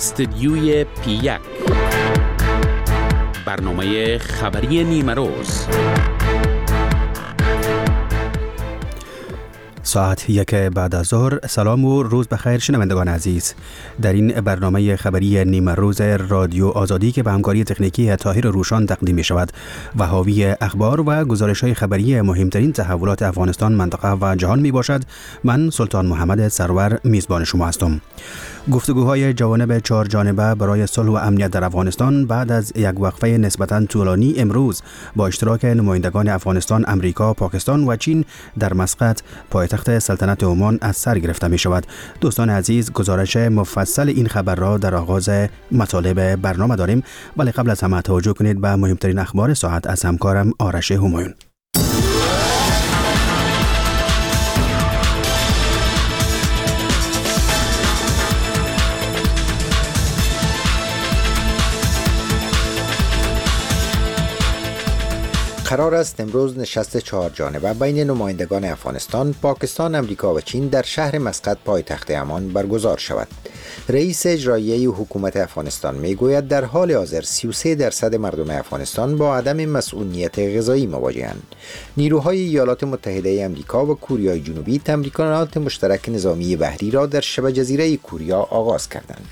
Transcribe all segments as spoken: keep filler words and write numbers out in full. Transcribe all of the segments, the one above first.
استدیوی پی یک، برنامه خبری نیمه روز. ساعت یک بعد از ظهر. سلام و روز بخیر شنوندگان عزیز. در این برنامه خبری نیمه روز رادیو آزادی که به همکاری تکنیکی طاهر روشان تقدیم می شود و حاوی اخبار و گزارش های خبری مهمترین تحولات افغانستان، منطقه و جهان می باشد، من سلطان محمد سرور میزبان شما هستم. گفتگوهای جوانب چهار جانبه برای صلح و امنیت در افغانستان بعد از یک وقفه نسبتاً طولانی امروز با اشتراک نمایندگان افغانستان، امریکا، پاکستان و چین در مسقط پایتخت سلطنت عمان از سر گرفته می شود. دوستان عزیز، گزارش مفصل این خبر را در آغاز مطالب برنامه داریم، ولی قبل از همه توجه کنید به مهمترین اخبار ساعت از همکارم آرش همایون. قرار است امروز نشست چهار جانبه بین نمایندگان افغانستان، پاکستان، امریکا و چین در شهر مسقط پایتخت عمان برگزار شود. رئیس اجرایی حکومت افغانستان میگوید در حال حاضر سی و سه درصد مردم افغانستان با عدم مسئولیت غذایی مواجهند. نیروهای ایالات متحده امریکا و کوریای جنوبی تمرینات مشترک نظامی بحری را در شبه جزیره کوریا آغاز کردند.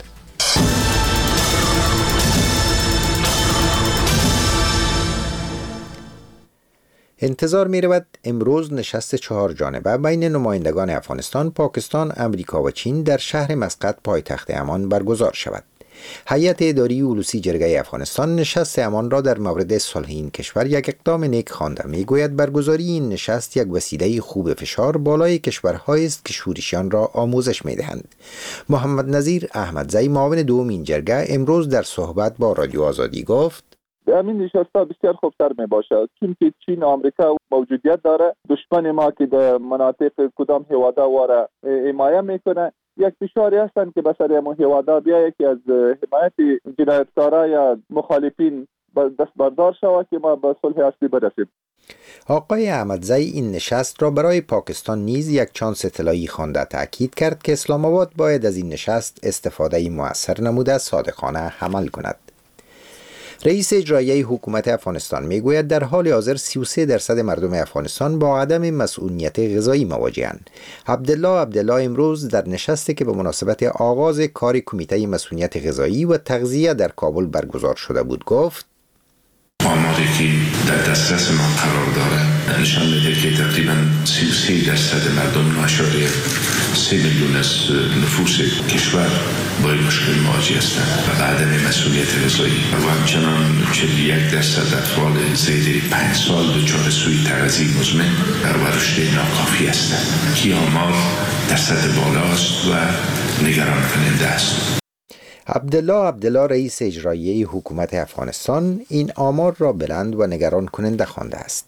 انتظار می رود امروز نشست چهار جانبه بین نمایندگان افغانستان، پاکستان، امریکا و چین در شهر مسقط پایتخت عمان برگزار شود. هیئت اداری اولوسی جرگه افغانستان نشست عمان را در مورد صلح این کشور یک اقدام نیک خوانده. می گوید برگزاری این نشست یک وسیله خوب فشار بالای کشورهایی است که شورشیان را آموزش می دهند. محمد نظیر احمدزی، معاون دوم این جرگه، امروز در صحبت با رادیو آزادی گفت: همین نشست‌ها بسیار خوبتر می باشد، چون که چین و آمریکا موجودیت داره. دشمن ما که در مناطق کدام هوادا واره حمایت میکنه، یک فشاری هستند که به سر ما هوادا بیا یکی از حمایت جنایتکارا یا مخالفین دست بردار شود که ما به صلح اصلی برسیم. آقای احمدزی این نشست را برای پاکستان نیز یک چانس طلایی خوانده. تاکید کرد که اسلام آباد باید از این نشست استفاده مؤثر نموده صادقانه عمل کند. رئیس اجرایی حکومت افغانستان میگوید در حال حاضر سی و سه درصد مردم افغانستان با عدم مسئولیت غذایی مواجهند. عبدالله عبدالله امروز در نشستی که به مناسبت آغاز کار کمیته مسئولیت غذایی و تغذیه در کابل برگزار شده بود گفت: آماری که در دسترس ما قرار داره نشان میده که تقریبا سی و سه درصد مردم، اشاره سه میلیون از نفوس کشور با این مشکل مواجه هستند و عدم مسئولیت غذایی و همچنان چهل و یک درصد اطفال زیر پنج سال دچار سوء تغذیه مزمن و رشد ناکافی هستند که آمار در سطح بالاست و نگران کننده است. عبدالله عبدالله رئیس اجرایی حکومت افغانستان این آمار را بلند و نگران کننده خوانده است.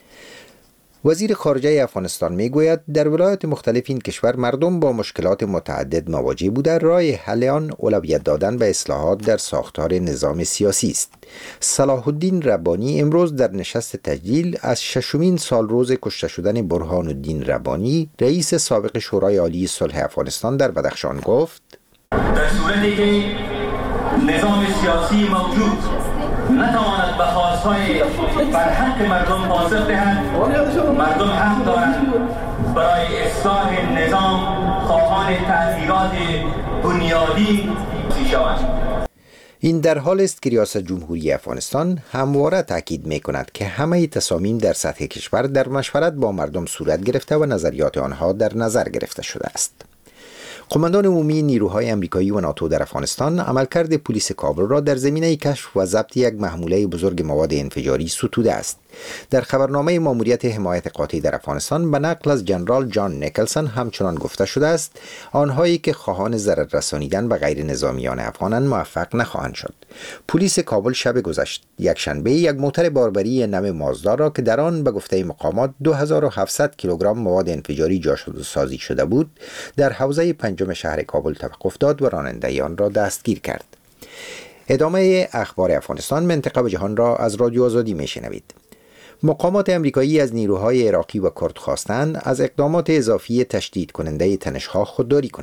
وزیر خارجه افغانستان میگوید در ولایات مختلف این کشور مردم با مشکلات متعدد مواجه بوده. راه حل آن اولویت دادن به اصلاحات در ساختار نظام سیاسی است. صلاح الدین ربانی امروز در نشست تجلیل از ششمین سال روز کشته شدن برهان الدین ربانی، رئیس سابق شورای عالی صلح افغانستان، در بدخشان گفت: در صورتی که نظام سیاسی موجود نتواند به خواستهای برحق مردم پاسخ دهد، مردم حق دارند برای اصلاح نظام خواهان تغییرات بنیادی شوند. این در حال است که ریاست جمهوری افغانستان همواره تاکید می‌کند که همه تصامیم در سطح کشور در مشورت با مردم صورت گرفته و نظریات آنها در نظر گرفته شده است. قماندان عمومی نیروهای امریکایی و ناتو در افغانستان عملکرد پلیس کابل را در زمینه کشف و ضبط یک محموله بزرگ مواد انفجاری ستوده است. در خبرنامه ماموریت حمایت قاطع در افغانستان به نقل از جنرال جان نیکلسون همچنان گفته شده است آنهایی که خواهان ضرر رسانیدن به غیر نظامیان افغانان موفق نخواهند شد. پلیس کابل شب گذشت یک شنبه یک موتر باربری نام مازدا را که در آن به گفته مقامات دو هزار و هفتصد کیلوگرم مواد انفجاری جاسازی سازی شده بود در حوزه پنجم شهر کابل توقف داد و راننده آن را دستگیر کرد. ادامه اخبار افغانستان، منطقه و جهان را از رادیو آزادی میشنوید. مقامات امریکایی از نیروهای عراقی و کرد خواستند از اقدامات اضافی تشدید کننده تنش‌ها خودداری کنند.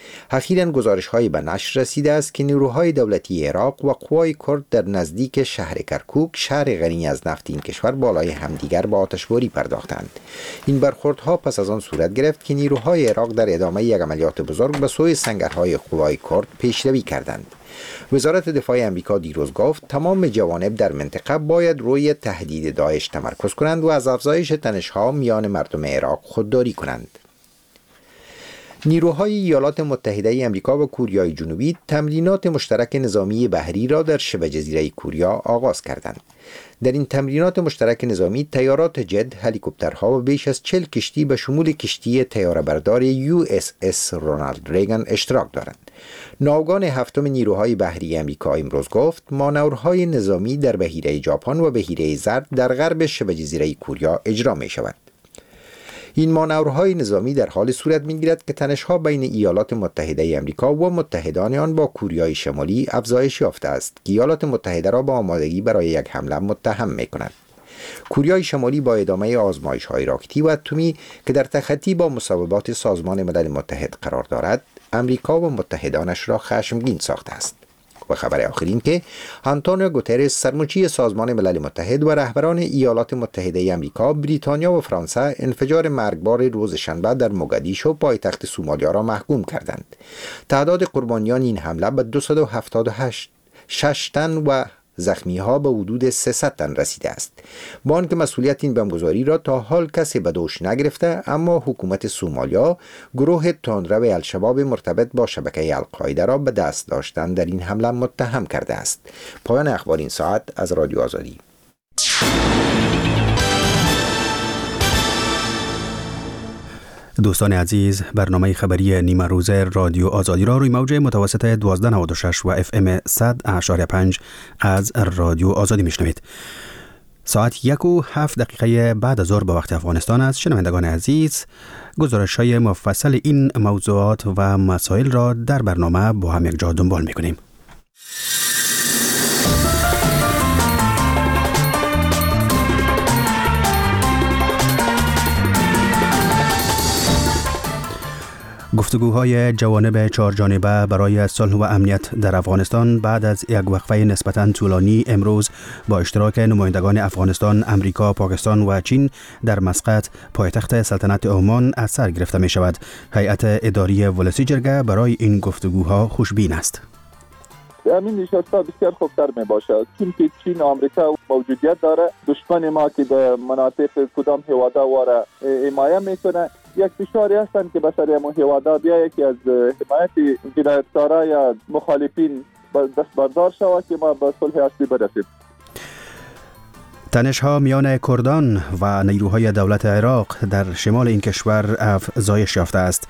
اخیراً گزارش‌هایی به نشر رسیده است که نیروهای دولتی عراق و قوای کرد در نزدیک شهر کرکوک، شهر غنی از نفت این کشور، بالای همدیگر به آتشباری پرداختند. این برخوردها پس از آن صورت گرفت که نیروهای عراق در ادامه یک عملیات بزرگ به سوی سنگرهای قوای کرد پیشروی کردند. وزارت دفاع آمریکا دیروز گفت تمام جوانب در منطقه باید روی تهدید داعش تمرکز کنند و از افزایش تنش‌ها میان مردم عراق خودداری کنند. نیروهای ایالات متحده آمریکا و کوریای جنوبی تمرینات مشترک نظامی بحری را در شبه جزیره کوریا آغاز کردند. در این تمرینات مشترک نظامی تیارات جت، هلیکوپترها و بیش از چهل کشتی به شمول کشتی تیاره‌بردار یو اس اس رونالد ریگان اشتراک دارند. ناوگان هفتم نیروهای بحری آمریکا امروز گفت مانورهای نظامی در بحیره ژاپن و بحیره زرد در غرب شبه جزیره کوریا اجرا می شود. این مانورهای نظامی در حال صورت می‌گیرد که تنش‌ها بین ایالات متحده آمریکا و متحدان آن با کوریای شمالی افزایش یافته است که ایالات متحده را به آمادگی برای یک حمله متهم می‌کند. کوریای شمالی با ادامه آزمایش‌های راکتی و اتمی که در تخطی با مصوبات سازمان ملل متحد قرار دارد، آمریکا و متحدانش را خشمگین ساخته است. و خبر آخر این که آنتونیو گوترس، سرمنشی سازمان ملل متحد و رهبران ایالات متحده آمریکا، بریتانیا و فرانسه انفجار مرگبار روز شنبه در موگادیشو پایتخت سومالیا را محکوم کردند. تعداد قربانیان این حمله به دویست و هفتاد و شش تن و زخمی ها به حدود سیصد تن رسیده است. با آنکه مسئولیت این بمبگذاری را تا حال کسی به دوش نگرفته، اما حکومت سومالیا گروه تندرو الشباب مرتبط با شبکه القاعده را به دست داشتن در این حمله متهم کرده است. پایان اخبار این ساعت از رادیو آزادی. دوستان عزیز، برنامه خبری نیمه روزه رادیو آزادی را روی موج متوسط دوازده نود و شش و اف ام صد اشاری پنج از رادیو آزادی میشنوید. ساعت یک و هفت دقیقه بعد از ظهر به وقت افغانستان است. شنوندگان عزیز، گزارش های مفصل این موضوعات و مسائل را در برنامه با هم یک جا دنبال میکنیم. گفتگوهای جوانب چهار جانبه برای صلح و امنیت در افغانستان بعد از یک وقفه نسبتاً طولانی امروز با اشتراک نمایندگان افغانستان، امریکا، پاکستان و چین در مسقط، پایتخت سلطنت عمان، از سر گرفته می شود. هیئت اداری ولسی جرگه برای این گفتگوها خوشبین است. همین نشست‌ها بسیار خوبتر می باشد، چون که چین و آمریکا موجودیت داره. دشمن ما که در مناطق کدام هواده واره حمایه میکنه، یک فشاری هستند که به سر ما هواده بیا یکی از حمایت جنایتکارا یا مخالفین دست بردار شود که ما به صلح اصلی برسیم. تنش‌ها میان کردان و نیروهای دولت عراق در شمال این کشور افزایش یافته است.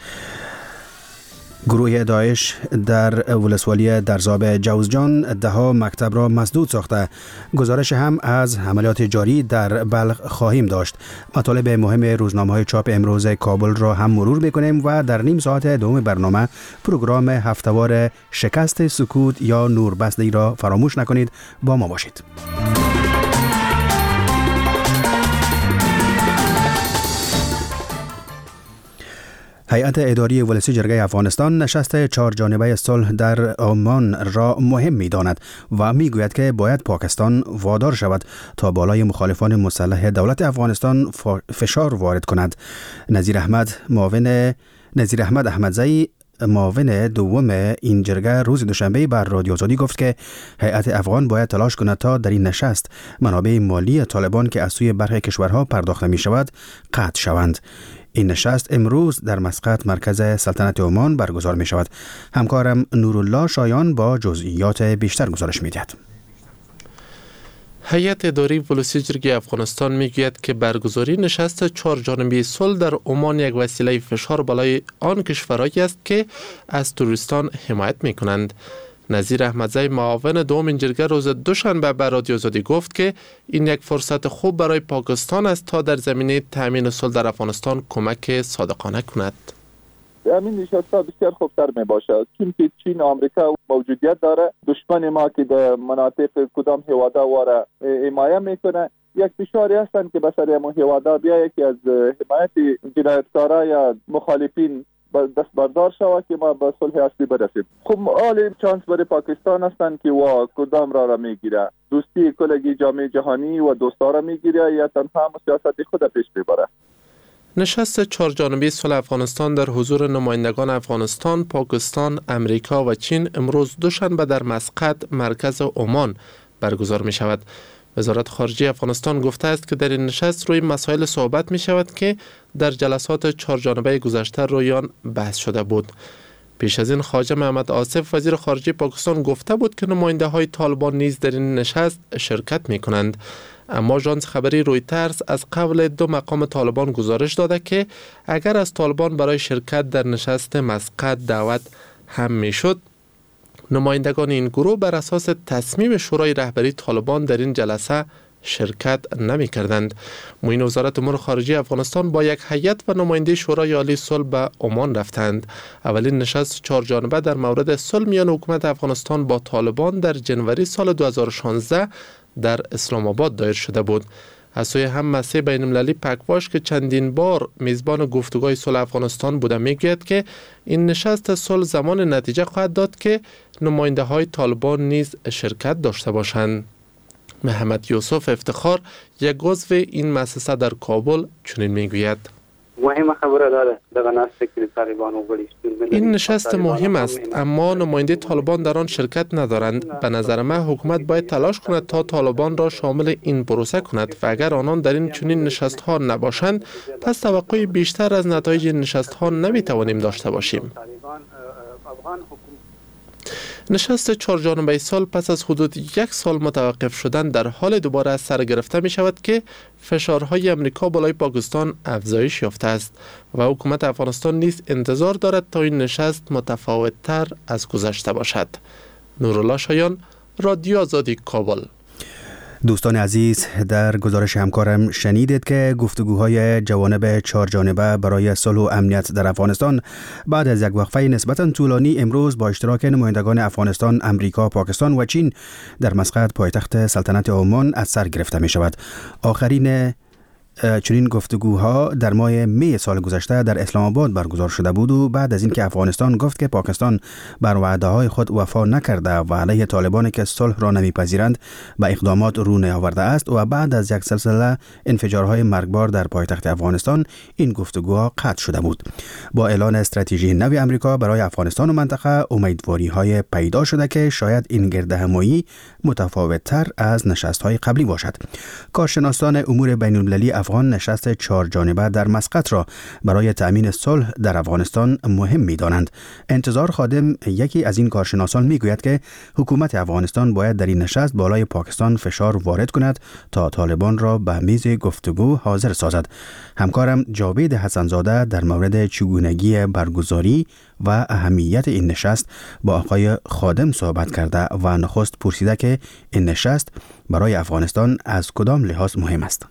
گروه داعش در ولسوالی درزاب جوزجان دهها مکتب را مسدود ساخته. گزارش هم از عملیات جاری در بلخ خواهیم داشت. مطالب مهم روزنامه‌های چاپ امروز کابل را هم مرور می‌کنیم و در نیم ساعت دوم برنامه پروگرام هفته‌وار شکست سکوت یا نوربستی را فراموش نکنید. با ما باشید. هیئت اداری ولسی جرگه افغانستان نشست چهار جانبه صلح در عمان را مهم می‌داند و می‌گوید که باید پاکستان وادار شود تا بالای مخالفان مسلح دولت افغانستان فشار وارد کند. نظیر احمد معاون نظیر احمد احمدزئی معاون دوم این جرگه روز دوشنبه بر رادیو آزادی گفت که هیئت افغان باید تلاش کند تا در این نشست منابع مالی طالبان که از سوی برخی کشورها پرداخته می شود قطع شوند. این نشست امروز در مسقط مرکز سلطنت عمان برگزار می شود. همکارم نورالله شایان با جزئیات بیشتر گزارش می دهد. هیئت اداری ولسی جرگه افغانستان میگوید که برگزاری نشست چهار جانبه صلح در عمان یک وسیله فشار بالای آن کشورهایی است که از تروریستان حمایت می کنند. نظیر احمدزئی معاون دوم این جرگه روز دوشنبه به رادیو آزادی گفت که این یک فرصت خوب برای پاکستان است تا در زمینه تامین صلح در افغانستان کمک صادقانه کند. همین نشست‌ها بسیار خوبتر می باشد، چون که چین و آمریکا موجودیت داره. دشمن ما که در مناطق کدام هواده واره حمایه میکنه، یک فشاری هستند که به سر ما هواده بیا یکی از حمایت جنایتکارا یا مخالفین دست بردار شود که ما به صلح اصلی برسیم. خب حال چانس برای پاکستان هستند که وا کدام را را میگیره، دوستی کلگی جامعه جهانی و دوستا را میگیره یا تنها سیاست خود پیش ببره. نشست چهارجانبه صلح افغانستان در حضور نمایندگان افغانستان، پاکستان، امریکا و چین امروز دوشنبه در مسقط مرکز عمان برگزار می شود. وزارت خارجه افغانستان گفته است که در این نشست روی مسائل صحبت می شود که در جلسات چهارجانبه گذشته روی آن بحث شده بود. پیش از این خواجه محمد آصف وزیر خارجه پاکستان گفته بود که نماینده های طالبان نیز در این نشست شرکت می کنند. اما آژانس خبری رویترز از قبل دو مقام طالبان گزارش داده که اگر از طالبان برای شرکت در نشست مسقط دعوت هم می شد، نمایندگان این گروه بر اساس تصمیم شورای رهبری طالبان در این جلسه شرکت نمی کردند. معین وزارت امور خارجه افغانستان با یک هیئت و نماینده شورای عالی صلح به عمان رفتند. اولین نشست چهار جانبه در مورد صلح میان حکومت افغانستان با طالبان در جنوری سال دو هزار و شانزده در اسلام آباد دایر شده بود. از سوی هم مسیح بین المللی پکواش که چندین بار میزبان گفتگوهای صلح افغانستان بوده میگوید که این نشست صلح زمان نتیجه خواهد داد که نماینده های طالبان نیز شرکت داشته باشند. محمد یوسف افتخار یک عضو این مؤسسه در کابل چنین میگوید: مهم خبره داره در نشست که طالبان وګړي. این نشست مهم است اما نماینده طالبان در آن شرکت ندارند. به نظر من حکومت باید تلاش کند تا طالبان را شامل این پروسه کند و اگر آنان در این چنین نشست ها نباشند پس توقع بیشتر از نتایج نشست ها نمی توانیم داشته باشیم. نشست چهارجانبه سال پس از حدود یک سال متوقف شدن در حال دوباره از سر گرفته می شود که فشارهای امریکا بالای پاکستان افزایش یافته است و حکومت افغانستان نیز انتظار دارد تا این نشست متفاوت تر از گذشته باشد. نورالله شایان، رادیو آزادی، کابل. دوستان عزیز، در گزارش همکارم شنیدید که گفتگوهای جوانب چهار جانبه برای صلح و امنیت در افغانستان بعد از یک وقفه نسبتاً طولانی امروز با اشتراک نمایندگان افغانستان، امریکا، پاکستان و چین در مسقط پایتخت سلطنت عمان از سر گرفته می شود. آخرین چنین گفتگوها در ماه می سال گذشته در اسلام آباد برگزار شده بود و بعد از اینکه افغانستان گفت که پاکستان بر وعده‌های خود وفا نکرده و علیه طالبان که صلح را نمیپذیرند به اقدامات رو نیاورده است و بعد از یک سلسله انفجارهای مرگبار در پایتخت افغانستان این گفتگوها قطع شده بود. با اعلان استراتژی نو آمریکا برای افغانستان و منطقه امیدواری‌های پیدا شده که شاید این گردهمایی متفاوت‌تر از نشست‌های قبلی باشد. کارشناسان امور بین‌المللی افغان نشست چهار جانبه در مسقط را برای تأمین صلح در افغانستان مهم می‌دانند. انتظار خادم یکی از این کارشناسان میگوید که حکومت افغانستان باید در این نشست بالای پاکستان فشار وارد کند تا طالبان را به میز گفتگو حاضر سازد. همکارم جاوید حسنزاده در مورد چگونگی برگزاری و اهمیت این نشست با آقای خادم صحبت کرده و نخست پرسیده که این نشست برای افغانستان از کدام لحاظ مهم است.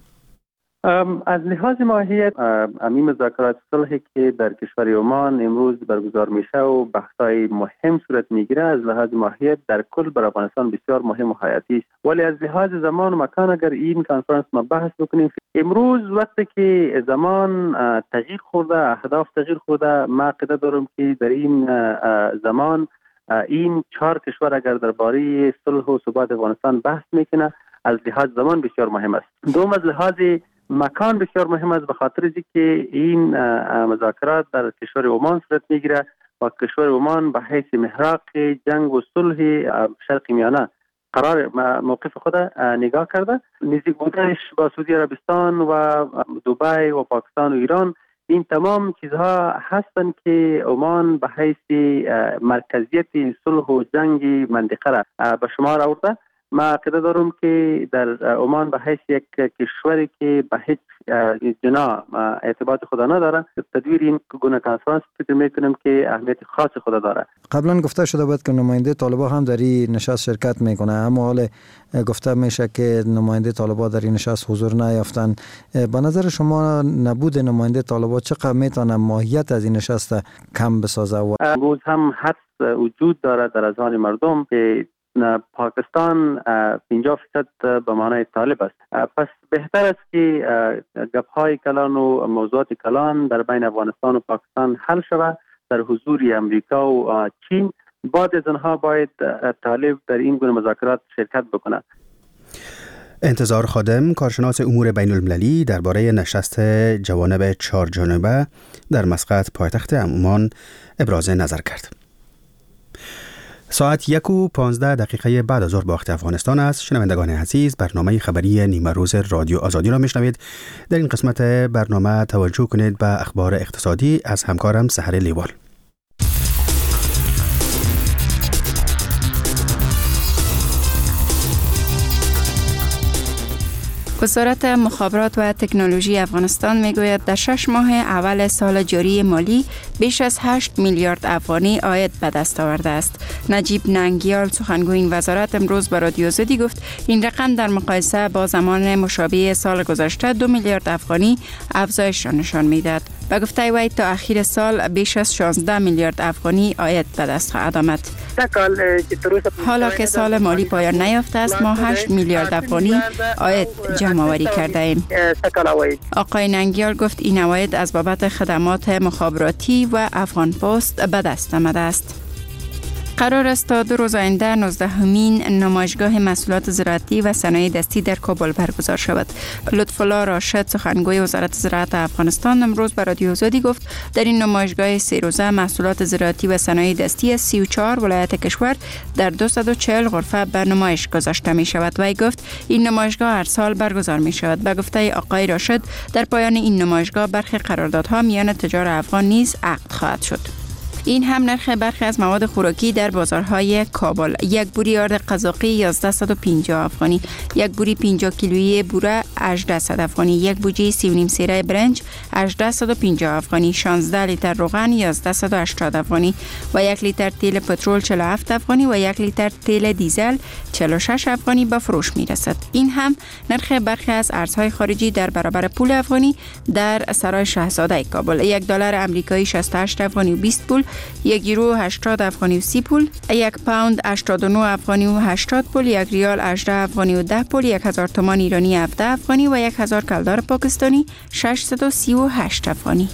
از لحاظ ماهیت همین مذاکرات صلحی که در کشور عمان امروز برگزار میشه و بحث‌های مهم صورت میگیره از لحاظ ماهیت در کل بر افغانستان بسیار مهم و حیاتی است. ولی از لحاظ زمان و مکان اگر این کنفرانس ما بحث بکنیم، امروز وقتی که زمان تغییر خورده، اهداف تغییر خورده، ما عقیده دارم که در این زمان این چهار کشور اگر درباره صلح و ثبات افغانستان بحث میکنه از لحاظ زمان بسیار مهم است. دوم از لحاظ مکان بسیار مهم است به خاطر که این مذاکرات در کشور عمان صورت میگیره و کشور عمان به حیث محراق جنگ و صلح شرق میانه قرار موقف خود نگاه کرده. نزدیک بودنش با سعودی عربستان و دبی و پاکستان و ایران، این تمام چیزها هستند که عمان به حیث مرکزیت صلح و جنگ منطقه را به شمار آورده. ما عقیده دارم که در عمان به حیث یک کشوری که به هیچ جنا ارتباط خود نداره، تدویر این گونه کنفرانس فکر میکنم که اهمیت خاص خود داره. قبلا گفته شده بود که نماینده طالبان هم در این نشست شرکت میکنه، اما حال گفته میشه که نماینده طالبان در این نشست حضور نیافتن. به نظر شما نبود نماینده طالبان چقدر میتونه ماهیت از این نشست کم بسازه؟ و امروز هم حدس وجود داره در اذهان مردم که پاکستان پنجاه فیصد به معنای طالب است. پس بهتر است که گپ‌های کلان و موضوعات کلان در بین افغانستان و پاکستان حل شود در حضور امریکا و چین، بعد از آنها باید طالب در این گونه مذاکرات شرکت بکنه. انتظار خادم، کارشناس امور بین المللی، درباره نشست جوانب چهار جانبه در مسقط پایتخت عمان ابراز نظر کرد. ساعت یک و پانزده دقیقه بعد از ظهر با وقت افغانستان است. شنوندگان عزیز، برنامه خبری نیمه روز رادیو آزادی را میشنوید. در این قسمت برنامه توجه کنید به اخبار اقتصادی از همکارم سحر لیوال. وزارت مخابرات و تکنولوژی افغانستان میگوید در شش ماه اول سال جاری مالی بیش از هشت میلیارد افغانی عاید به دست آورده است. نجیب ننگیال، سخنگوی این وزارت، امروز به رادیو آزادی گفت این رقم در مقایسه با زمان مشابه سال گذشته دو میلیارد افغانی افزایش را نشان میدهد. به گفته وی تا اخیر سال بیش از شانزده میلیارد افغانی عاید به دست خواهد آمد. حالا که سال مالی پایان نیافته است، ما هشت میلیارد افغانی عاید جمع آوری کرده ایم. آقای ننگیال گفت این عواید از بابت خدمات مخابراتی و افغان پست به دست آمده است. قرار است تا دو روز آینده نوزدهمین نمایشگاه محصولات زراعتی و صنایع دستی در کابل برگزار شود. لطف‌الله راشد، سخنگوی وزارت زراعت افغانستان، امروز به رادیو آزادی گفت در این نمایشگاه سه روزه محصولات زراعتی و صنایع دستی از سی و چهار ولایت کشور در دویست و چهل غرفه به نمایش گذاشته می شود. وی گفت این نمایشگاه هر سال برگزار می شود. به گفته آقای راشد، در پایان این نمایشگاه برخی قراردادها میان تجار افغان نیز عقد خواهد شد. این هم نرخ برخی از مواد خوراکی در بازارهای کابل: یک بوری آرد قزاقی یازده و پنجاه افغانی، یک بوری پنجاه کیلویی بوره هجده افغانی، یک بوجه سی و نیم سیره برنج هجده و پنجاه افغانی، شانزده لیتر روغن یازده و هشتاد افغانی و یک لیتر تیل پترول چهل و هفت افغانی و یک لیتر تیل دیزل چهل و شش افغانی به فروش می رسد. این هم نرخ برخی از ارزهای خارجی در برابر پول افغانی در سرای شاهزاده کابل: یک دلار آمریکایی شصت و هشت افغانی و بیست پول، یک یورو هشتاد افغانی و سی پول، یک پوند هشتاد و نه افغانی و هشتاد پول، یک ریال هجده افغانی و ده پول، یک هزار تومان ایرانی هفده افغانی و یک هزار کلدار پاکستانی ششصد و سی و هشت افغانی.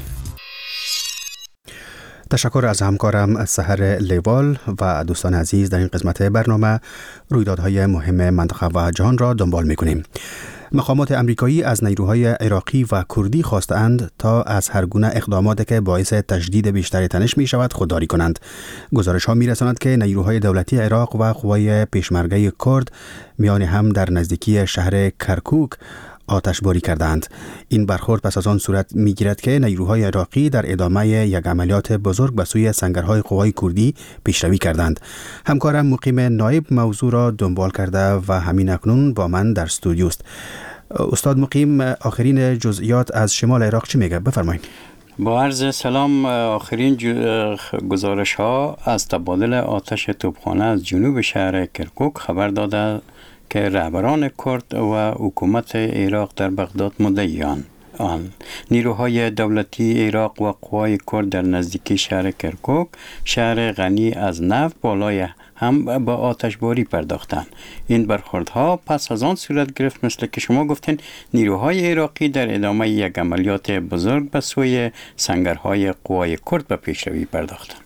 تشکر از همکارم سحر لیوال. و دوستان عزیز، در این قسمت برنامه رویدادهای مهم منطقه و جهان را دنبال می‌کنیم. مقامات امریکایی از نیروهای عراقی و کردی خواستند تا از هر گونه اقداماتی که باعث تشدید بیشتر تنش می شود خودداری کنند. گزارش ها می رساند که نیروهای دولتی عراق و قوای پیشمرگه کرد میان هم در نزدیکی شهر کرکوک آتشباری کردند. این برخورد پس از آن صورت می‌گیرد که نیروهای عراقی در ادامه یک عملیات بزرگ به سوی سنگرهای قوای کردی پیشروی کردند. همکارم مقیم نایب موضوع را دنبال کرده و همین اکنون با من در استودیو است. استاد مقیم، آخرین جزئیات از شمال عراق چی میگه؟ بفرمایید. با عرض سلام، آخرین گزارش ها از تبادل آتش توپخانه از جنوب شهر کرکوک خبر داده که رهبران کرد و حکومت عراق در بغداد مدعیان آن نیروهای دولتی عراق و قوای کرد در نزدیکی شهر کرکوک، شهر غنی از نفت، بالای هم با آتشباری پرداختند. این برخوردها پس از آن صورت گرفت مثل که شما گفتین نیروهای عراقی در ادامه یک عملیات بزرگ به سوی سنگرهای قوای کرد به پیشروی پرداختند.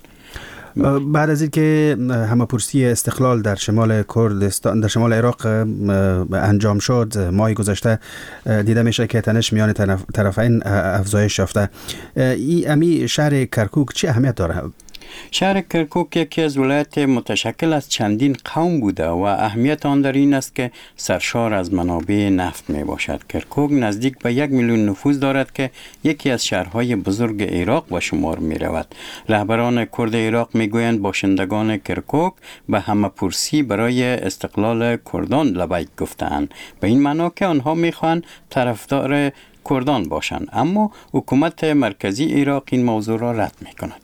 بعد از اینکه همه‌پرسی استقلال در شمال کردستان در شمال عراق انجام شد ماه گذشته، دیده میشه که تنش میان طرفین افزایش یافته. این امی شهر کرکوک چه اهمیت داره؟ شهر کرکوک یکی از ولایت متشکل از چندین قوم بوده و اهمیت آن در این است که سرشار از منابع نفت می باشد. کرکوک نزدیک به یک میلیون نفوذ دارد که یکی از شهرهای بزرگ عراق به شمار می رود. رهبران کرد عراق می گویند باشندگان کرکوک به همه‌پرسی برای استقلال کردان لبیک گفتند، به این معنا که آنها می خواهند طرفدار کردان باشند، اما حکومت مرکزی عراق این موضوع را رد می کند.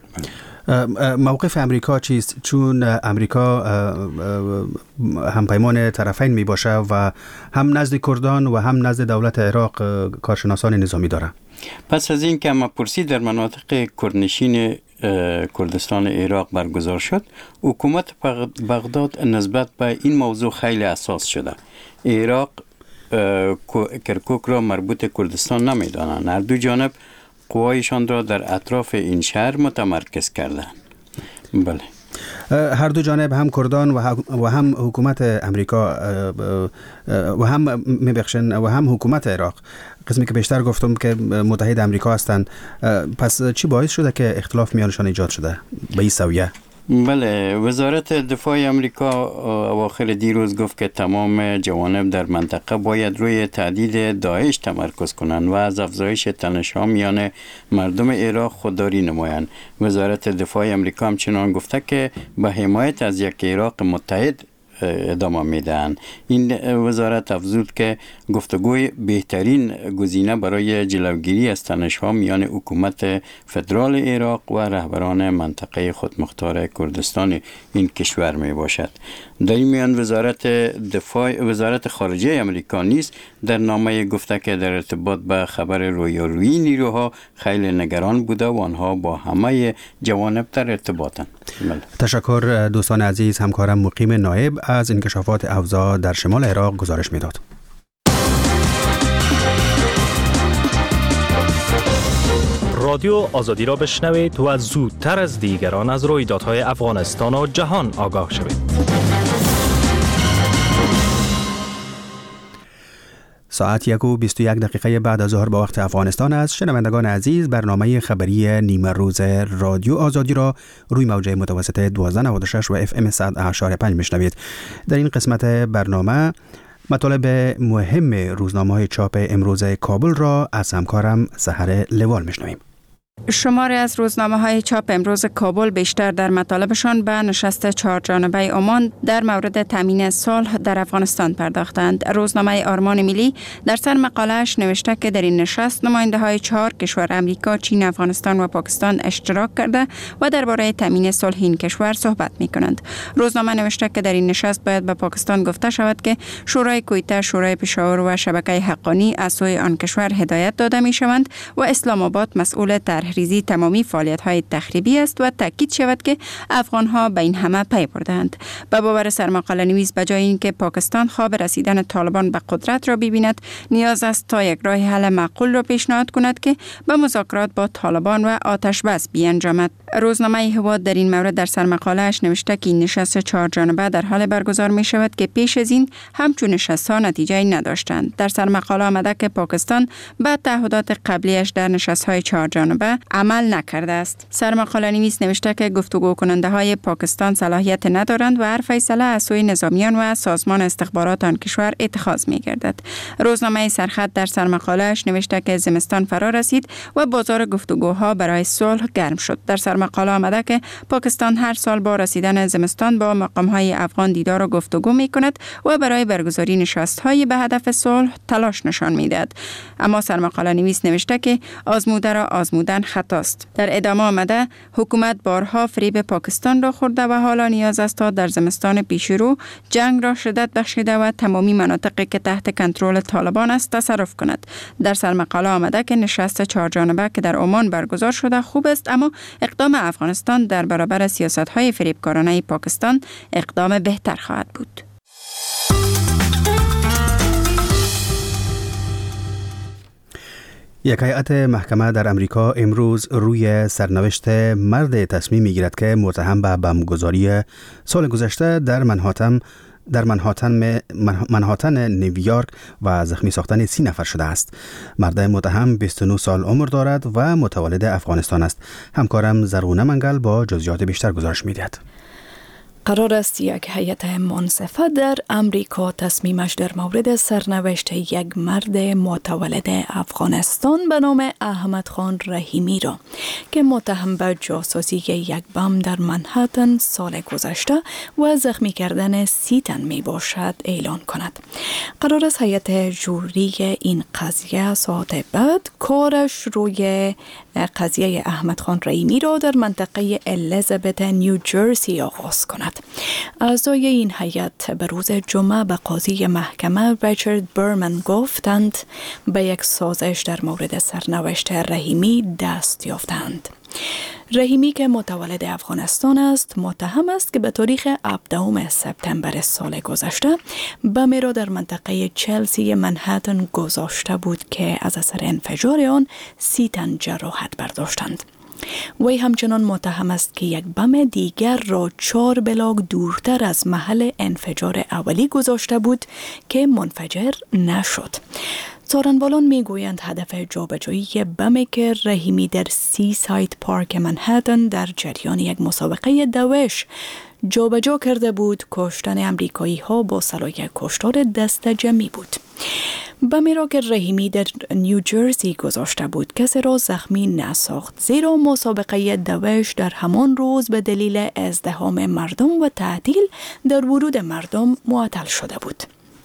موقف امریکا چیست؟ چون امریکا همپیمان طرفین می باشه و هم نزد کردان و هم نزد دولت عراق کارشناسان نظامی داره. پس از این که همه‌پرسی در مناطق کردنشین کردستان عراق برگزار شد، حکومت بغداد نسبت به این موضوع خیلی حساس شده. عراق کرکوک را مربوط کردستان نمی دانند. هر دو جانب قوایشان را در اطراف این شهر متمرکز کردند. بله. هر دو جانب هم کردان و هم حکومت امریکا و هم میبخشن و هم حکومت عراق، قسمی که بیشتر گفتم که متحد امریکا هستند، پس چی باعث شده که اختلاف میانشان ایجاد شده به این سویه؟ بله، وزارت دفاع امریکا اواخر دیروز گفت که تمام جوانب در منطقه باید روی تهدید داعش تمرکز کنند و از افزایش تنش‌ها میان مردم عراق خودداری نمایند. وزارت دفاع امریکا همچنان گفته که به حمایت از یک عراق متحد ادامه میدن. این وزارت افزود که گفتگوی بهترین گزینه برای جلوگیری از تنش‌ها میان حکومت فدرال عراق و رهبران منطقه خودمختار کردستان این کشور می باشد. در این میان وزارت دفاع وزارت خارجه امریکا نیز در نامه گفته که در ارتباط به خبر رویارویی نیروها خیلی نگران بوده و آنها با همه جوانب در ارتباطند. تشکر دوستان عزیز. همکارم مقیم نایب از انکشافات اوضاع در شمال عراق گزارش میداد. رادیو آزادی را بشنوید و زودتر از دیگران از رویدادهای افغانستان و جهان آگاه شوید. ساعت یک و بیست و یک دقیقه بعد از ظهر با وقت افغانستان است. شنوندگان عزیز، برنامه خبری نیمه روز رادیو آزادی را روی موج متوسط دوازده نود و شش و اف ام صد و هشت و پنج میشنوید. در این قسمت برنامه مطالب مهم روزنامه‌های چاپ امروز کابل را از همکارم سحر لوال میشنویم. شماری از روزنامه‌های چاپ امروز کابل بیشتر در مطالبشان به نشست چهار جانبه عمان در مورد تامین صلح در افغانستان پرداختند. روزنامه آرمان ملی در سر مقاله‌اش نوشته که در این نشست نماینده‌های چهار کشور امریکا، چین، افغانستان و پاکستان اشتراک کرده و درباره تامین صلح این کشور صحبت می‌کنند. روزنامه نوشته که در این نشست باید به پاکستان گفته شود که شورای کویته، شورای پشاور و شبکه حقانی از سوی آن کشور هدایت داده می‌شوند و اسلام آباد مسئول ریزی تمامی فعالیت‌های تخریبی است و تاکید شود که افغان‌ها به این همه پی بردند. به باور سرمقاله نویس به جای اینکه پاکستان خواب رسیدن طالبان به قدرت را ببیند، نیاز است تا یک راه حل معقول را پیشنهاد کند که به مذاکرات با طالبان و آتش بس بیانجامد. روزنامه هواد در این مورد در سرمقاله‌اش نوشته که این نشست چهار جانبه در حال برگزار می شود که پیش از این همچون نشست‌ها نتیجه نداشتند. در سرمقاله آمده که پاکستان به تعهدات قبلیش در نشست‌های چهار جانبه عمل نکرده است. سرمقاله نویس نوشته که گفتگو کننده های پاکستان صلاحیت ندارند و هر فیصله از سوی نظامیان و سازمان استخبارات آن کشور اتخاذ می گردد. روزنامه سرخط در سرمقاله‌اش نوشته که زمستان فرا رسید و بازار گفتگوها برای صلح گرم شد. در سرمقاله آمده که پاکستان هر سال با رسیدن زمستان با مقام‌های افغان دیدار و گفتگو می کند و برای برگزاری نشست‌های به هدف صلح تلاش نشان می دهد. اما سرمقاله نویس نوشته که آزموده را آزمودن خطاست. در ادامه آمده حکومت بارها فریب پاکستان را خورده و حالا نیاز است تا در زمستان پیشرو جنگ را شدت بخشیده و تمامی مناطقی که تحت کنترل طالبان است تصرف کند. در سرمقاله آمده که نشست چهار جانبه که در عمان برگزار شده خوب است، اما اقدام افغانستان در برابر سیاست‌های فریبکارانه پاکستان اقدام بهتر خواهد بود. یک هیئت محکمه در امریکا امروز روی سرنوشت مرد تصمیم میگیرد که متهم به بمبگذاری سال گذشته در منهاتن در منهاتن منهاتن نیویورک و زخمی ساختن سی نفر شده است. مرد متهم بیست و نه سال عمر دارد و متولد افغانستان است. همکارم زرغونه منگل با جزئیات بیشتر گزارش می‌دهد. قرار است یک هیئت منصفه در امریکا تصمیمش در مورد سرنوشت یک مرد متولد افغانستان به نام احمد خان رحیمی را که متهم به جاسوسی یک بم در منهاتن سال گذشته و زخمی کردن سی تن می باشد اعلان کند. قرار است هیئت جوری این قضیه ساعت بعد کارش روی قضیه احمد خان رحیمی را در منطقه الیزابت نیوجرسی آغاز کند. اعضای این هیئت به روز جمعه به قاضی محکمه ریچارد برمن گفتند به یک سازش در مورد سرنوشت رحیمی دست یافتند. رحیمی که متولد افغانستان است متهم است که به تاریخ هفدهم سپتامبر سال گذشته بمی را در منطقه چلسی منهتن گذاشته بود که از اثر انفجار آن سی تن جراحت برداشتند. وی همچنان متهم است که یک بم دیگر را چهار بلاک دورتر از محل انفجار اولی گذاشته بود که منفجر نشد. څارنوالان میگویند هدف جابجایی بمی که رحیمی در سی سایت پارک منهتن در جریان یک مسابقه دوش جابجا کرده بود کشتن امریکایی ها با سلاح کشتار دست جمعی بود. بمی را که رحیمی در نیوجرسی گذاشته بود کسی را زخمی نساخت، زیرا مسابقه دوش در همان روز به دلیل ازدحام مردم و تعطیل در ورود مردم معطل شده بود.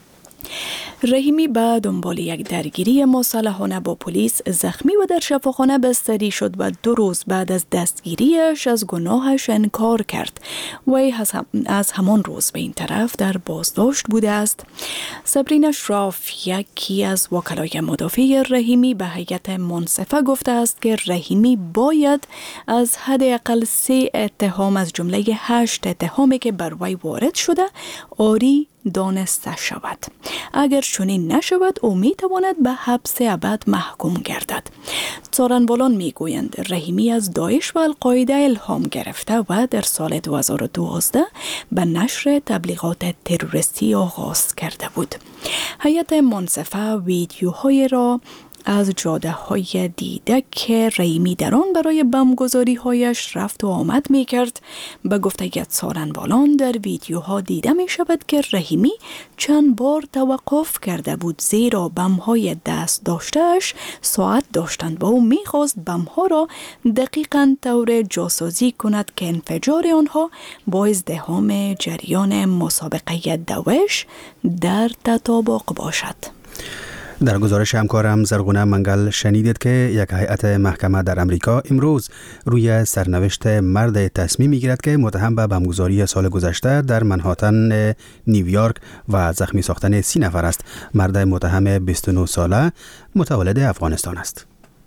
رحیمی به دنبال یک درگیری مسلحانه با پلیس زخمی و در شفاخانه بستری شد و دو روز بعد از دستگیریش از گناهش انکار کرد. وی از همان روز به این طرف در بازداشت بوده است. صبرین اشراف، یکی از وکلای مدافع رحیمی، به هیئت منصفه گفته است که رحیمی باید از حداقل سه اتهام از جمله هشت اتهامی که بر وی وارد شده آری دانسته شود. اگر چنین نشود او می تواند به حبس ابد محکوم گردد. څارنوالان می گویند رحیمی از داعش و القاعده الهام گرفته و در سال دو هزار و دوازده به نشر تبلیغات تروریستی آغاز کرده بود. هیئت منصفه ویدیوهای را از جاده های دیده که رحیمی در آن برای بمگذاری هایش رفت و آمد می کرد. به گفته څارنوالان در ویدیوها دیده می شود که رحیمی چند بار توقف کرده بود، زیرا بم های دست داشتهش ساعت داشتند و او می خواست بم ها را دقیقاً طور جاسازی کند که انفجار آنها با ازدحام جریان مسابقه دوش در تطابق باشد. در گزارش همکارم زرغونه منگل شنیدید که یک هیئت محکمه در امریکا امروز روی سرنوشت مرد تصمیم میگیرد که متهم به بمبگذاری سال گذشته در منهاتن نیویورک و زخمی ساختن سی نفر است. مرد متهم بیست و نه ساله متولد افغانستان است.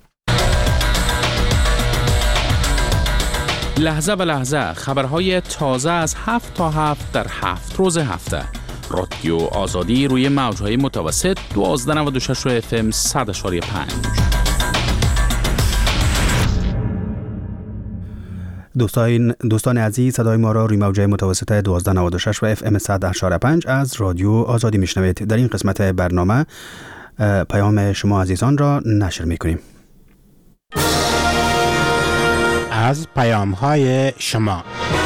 لحظه به لحظه خبرهای تازه از هفت تا هفت در هفت روز هفته. رادیو آزادی روی موجهای متوسط دوازده نود و شش اف ام صد اشاری پنج. دوستان دوستان عزیز، صدای ما را روی موجهای متوسط دوازده نود و شش و اف ام صد اشاری پنج از رادیو آزادی میشنوید. در این قسمت برنامه پیام شما عزیزان را نشر میکنیم. از پیام های شما.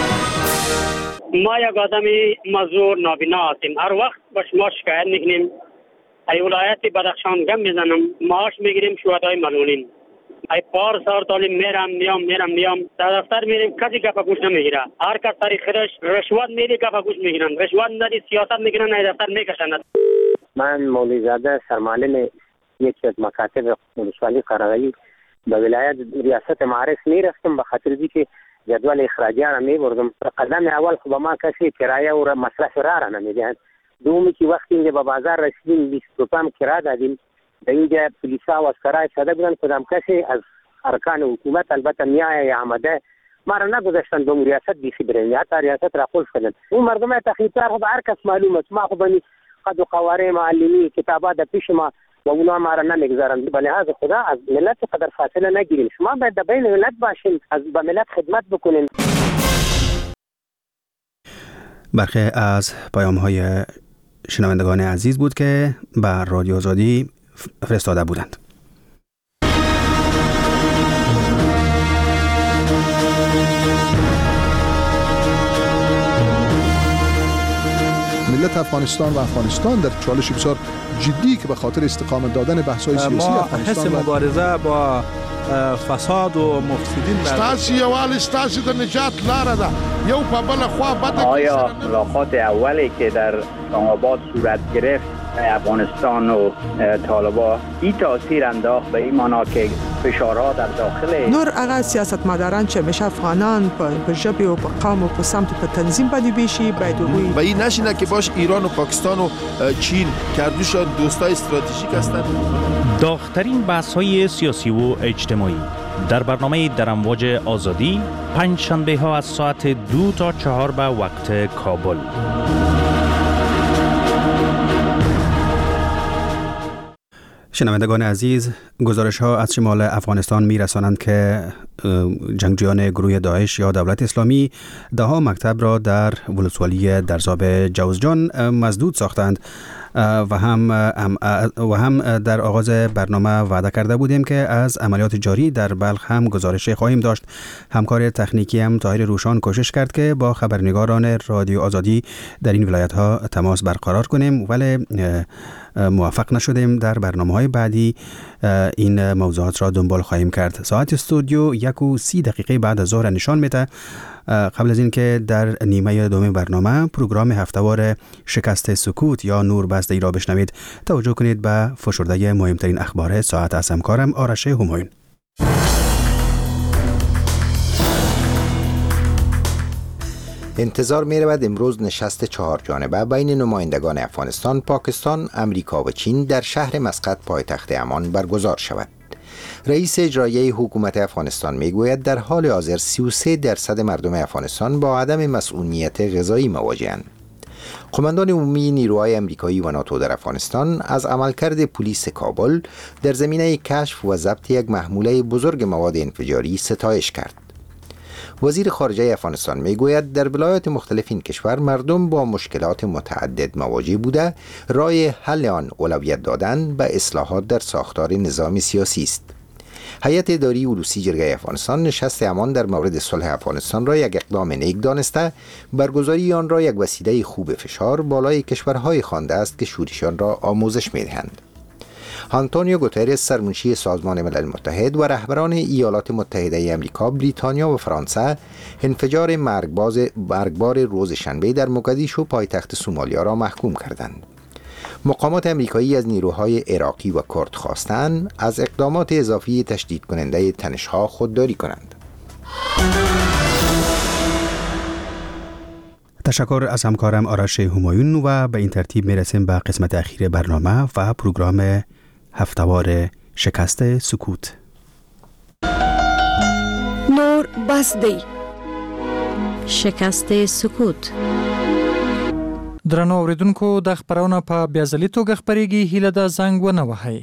ما یک آدمی مزور نابینا هستیم. هر وقت به شما شکایت میکنیم. ای ولایت بدخشان گم میزنم، معاش میگیریم شهدای ملولین. ای پار سال تالی میرم میام میرم میام در دفتر میریم کسی گپ گوش نمیگیره. هر کس سری خودش رشوت میده گپ گوش میگیرن، رشوت ندی سیاست میگیرن، ای دفتر میکشند. من مولوی زاده سرمعلم یکی از مکاتب ولسوالی قرغی به ولایت ریاست معارف میرفتم به خاطر اینکه جدول اخراجی را میبردم. قدم اول خب ما کسی کرایه و مصرف را را نمیدهند. دومی که وقتی اینجا به بازار رسیدیم بیست روپیه کرایه دادیم، در اینجا پلیسا و اسکرای شده بودن، کدام کسی از ارکان حکومت البته میای آمده ما را نگذاشتن به ریاست بیخی بریم، حتی ریاست را قلف کردن. اون مردم تخریب‌کار خب هر کس معلوم است. ما خب این قد و قواره معلمی کتابات در پیش ما و اونا ما را نمیگذارن. به لحاظ خدا از ملت قدر فاصله نگیریم. شما باید در بین ملت باشین، از به ملت خدمت بکنین. برخی از پیام‌های شنوندگان عزیز بود که به رادیو آزادی فرستاده بودند. ملت افغانستان و افغانستان در چالش بسیار جدی که به خاطر استقامت دادن بحث‌های سیاسی افغانستان ما حس مبارزه با فساد و مفسدین ستاسي یوال ستاسي د نجات لاره ده یو په بل خوا بده. آیا ملاقات اولی که در اسلام‌آباد صورت گرفت افغانستان و طالبان این تاثیر انداخت به این معنا که فشارها در داخل نور هغه سیاستمداران چې همیشه افغانان په ژبه او په قوم او په سمت په تنظیم باندې بیشي باید وي و این نشینه که باش ایران و پاکستان و چین کردوشان دوستای استراتژیک هستند. داغ‌ترین بحث‌های سیاسی و اجتماعی در برنامه در امواج آزادی پنج شنبه ها از ساعت دو تا چهار به وقت کابل. شنوندگان عزیز، گزارش ها از شمال افغانستان می رسانند که جنگجویان گروه داعش یا دولت اسلامی ده ها مکتب را در ولسوالی درزاب جوزجان مسدود ساختند و هم و هم در آغاز برنامه وعده کرده بودیم که از عملیات جاری در بلخ هم گزارش خواهیم داشت. همکار تکنیکی هم طاهر روشان کوشش کرد که با خبرنگاران رادیو آزادی در این ولایت ها تماس برقرار کنیم، ولی موفق نشدیم. در برنامه‌های بعدی این موضوعات را دنبال خواهیم کرد. ساعت استودیو یک و سی دقیقه بعد از ظهر نشان میده. قبل از این که در نیمه دوم برنامه پروگرام هفتهوار شکست سکوت یا نور بسته را بشنوید، توجه کنید به فشرده مهمترین اخبار ساعت از همکارم آرش همایون. انتظار می رود امروز نشست چهار جانبه بین نمایندگان افغانستان، پاکستان، امریکا و چین در شهر مسقط پایتخت عمان برگزار شود. رئیس اجرایی حکومت افغانستان می گوید در حال حاضر سی و سه درصد مردم افغانستان با عدم مسئولیت غذایی مواجه‌اند. قماندان عمومی نیروهای امریکایی و ناتو در افغانستان از عملکرد پلیس کابل در زمینه کشف و ضبط یک محموله بزرگ مواد انفجاری ستایش کرد. وزیر خارجه افغانستان میگوید در ولایات مختلف این کشور مردم با مشکلات متعدد مواجه بوده، راه حل آن اولویت دادن به اصلاحات در ساختار نظام سیاسی است. هیئت اداری اولوسی جرگه افغانستان نشست عمان در مورد صلح افغانستان را یک اقدام نیک دانسته، برگزاری آن را یک وسیله خوب فشار بالای کشورهای خوانده است که شورشیان را آموزش می‌دهند. آنتونیو گوترس سرمنشی سازمان ملل متحد و رهبران ایالات متحده آمریکا، بریتانیا و فرانسه انفجار مرگباز مرگبار روز شنبه در موگادیشو پایتخت سومالیا را محکوم کردند. مقامات امریکایی از نیروهای عراقی و کرد خواستند از اقدامات اضافی تشدید کننده تنش‌ها خودداری کنند. تشکر از همکارم آرش همایون و به این ترتیب میرسیم به قسمت اخیر برنامه و پروگرام هفتهوار شکست سکوت. نور بسدی شکست سکوت. درنو اوریدونکو د خبرونه په بیازلي توګه خبرېږي، هیله ده زنګ ونه وهئ.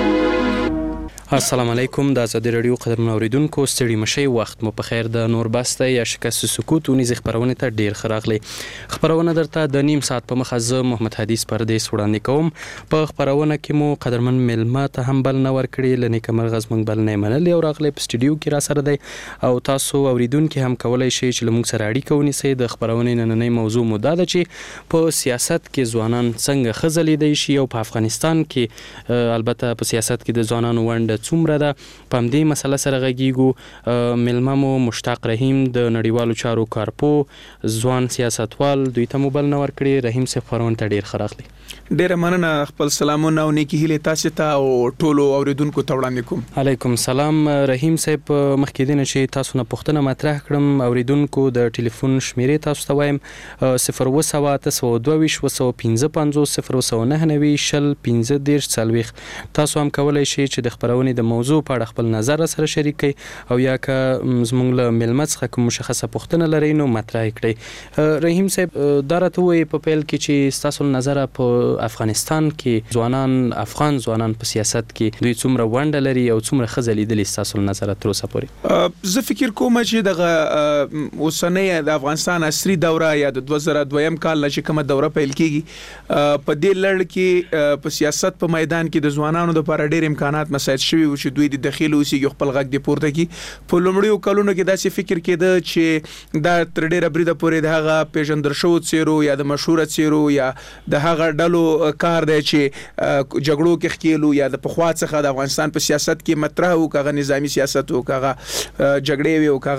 السلام علیکم. د ازادي رادیو قدرمن اوریدونکو، ستړي مشئ، وخت مو په خیر. د نور بسته یا شکست سکوت ونیزې خبرونه ته ډیر ښه راغلی. خبرونه درته د نیم ساعت په مخه زه محمد حدیث پردیس وړاندې کوم. په خبرونه کې مو قدرمن ملما ته هم بل نه ورکړي، لنې کمرغز مونږ بل نه منلې او راغلی په سټډیو کې را سره دی او تاسو اوریدونکو هم کولای شئ چې لمونږ سره اړیکه ونیسئ. د خبرونه نننۍ موضوع مو دا ده چې په سیاست کې ځوانان څنګه خزلیدای شي او په افغانستان کې البته په سیاست کې د ځوانانو ونډه څومره ده. په همدې مسله سره غږیږو. ملما مو مشتاق رحیم د نړیوالو چارو کارپو ځوان سیاستوال، دوی ته مو بل نه ورکړي. رحیم صاحب خبرونه ته ډیر ښه راغلی. ډیر مننه. خپل سلامونه او نیکی هیله تاسو ته او ټولو اوریدونکو ته وړاندې کوم. علیکم سلام. رحیم صاحب مخکې دینه چې تاسو نه پوښتنه مطرح کړم، اوریدونکو د ټلیفون شمیرې تاسو ته وایم صفر اوه سوه اته سوه دوه ویشت اوه سوه پنځه پنځوس صفر اوه سوه نهه نوي شل پنځه دېرش څلوېښت. تاسو هم کولی شئ چې د خبرونې د موضوع په اړه خپل نظر سره شریک کړئ او یا که زموږ له مېلمه څخه کوم مشخصه پوښتنه لرئ نو مطرح کړئ. رحیم صاحب دا راته ووایئ په پیل کې چې ستاسو له نظره په افغانستان کې ځوانان افغان ځوانان په سیاست کې دوی څومره ونډه لري او څومره ښه ځلیدلي ستاسو له نظره تر اوسه پورې؟ زه فکر کوم چې دغه اوسنۍ د افغانستان عصري دوره یا د دوه زره دویم کال نه چې کومه دوره پیل کېږي، په دې لړ کې په سیاست په میدان کې د ځوانانو لپاره ډېر امکانات مساعد شوي و چې دوی د داخلي اوسېږي، خپل غږ دې پورته کړي. په لومړیو کلونو کې داسې فکر کېده چې دا تر ډېره بریده پورې د هغه پیژندل شوو څیرو یا د مشهوره څیرو یا د هغه ډلو کار دی چې جګړو کې ښکېلو یا د پخوا څخه د افغانستان په سیاست کې مطرح و، که هغه نظامي سیاست و، که هغه جګړې وي او که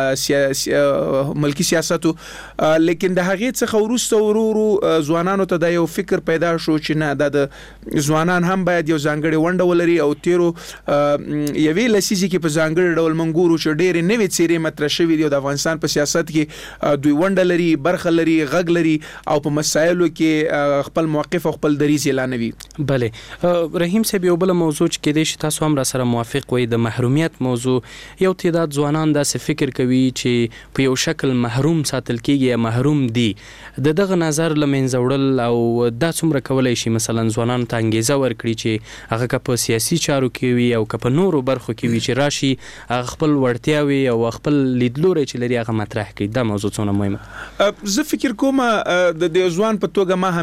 هغه ملکي سیاست و. لیکن د هغې څخه وروسته ورو ورو ځوانانو ته دا یو فکر پیدا شو چې نه، دا د ځوانان هم باید یو ځانګړې ونډه ولري او تیرو یوې لسیزې کې په ځانګړي ډول موږ ګورو چې ډېرې نوې څیرې مطرح شوي دي او د افغانستان په سیاست کې دوی ونډه لري، برخه لري، غږ لري او په مسایلو کې خپل موقف او خپل دریځ اعلانوي. بله رحیم صاحب، یو بل موضوع چې کېدای شي تاسو هم را سره موافق وئ، د محرومیت موضوع. یو تعداد ځوانان داسې فکر کوي چې په یو شکل محروم ساتل کېږي یا محروم دي. د دغه نظر له منځه وړل او دا څومره کولی شي مثلا ځوانانو ته انګیزه ورکړي چې هغه که په سیاسي چارو کې وي او که په نورو برخو کې وي چې راشي هغه خپل وړتیاوې او خپل لیدلوری چې لري هغه مطرح کړي. دا موضوع څونه مهمه؟ زه فکر کوم د دې ځوان په توګه ما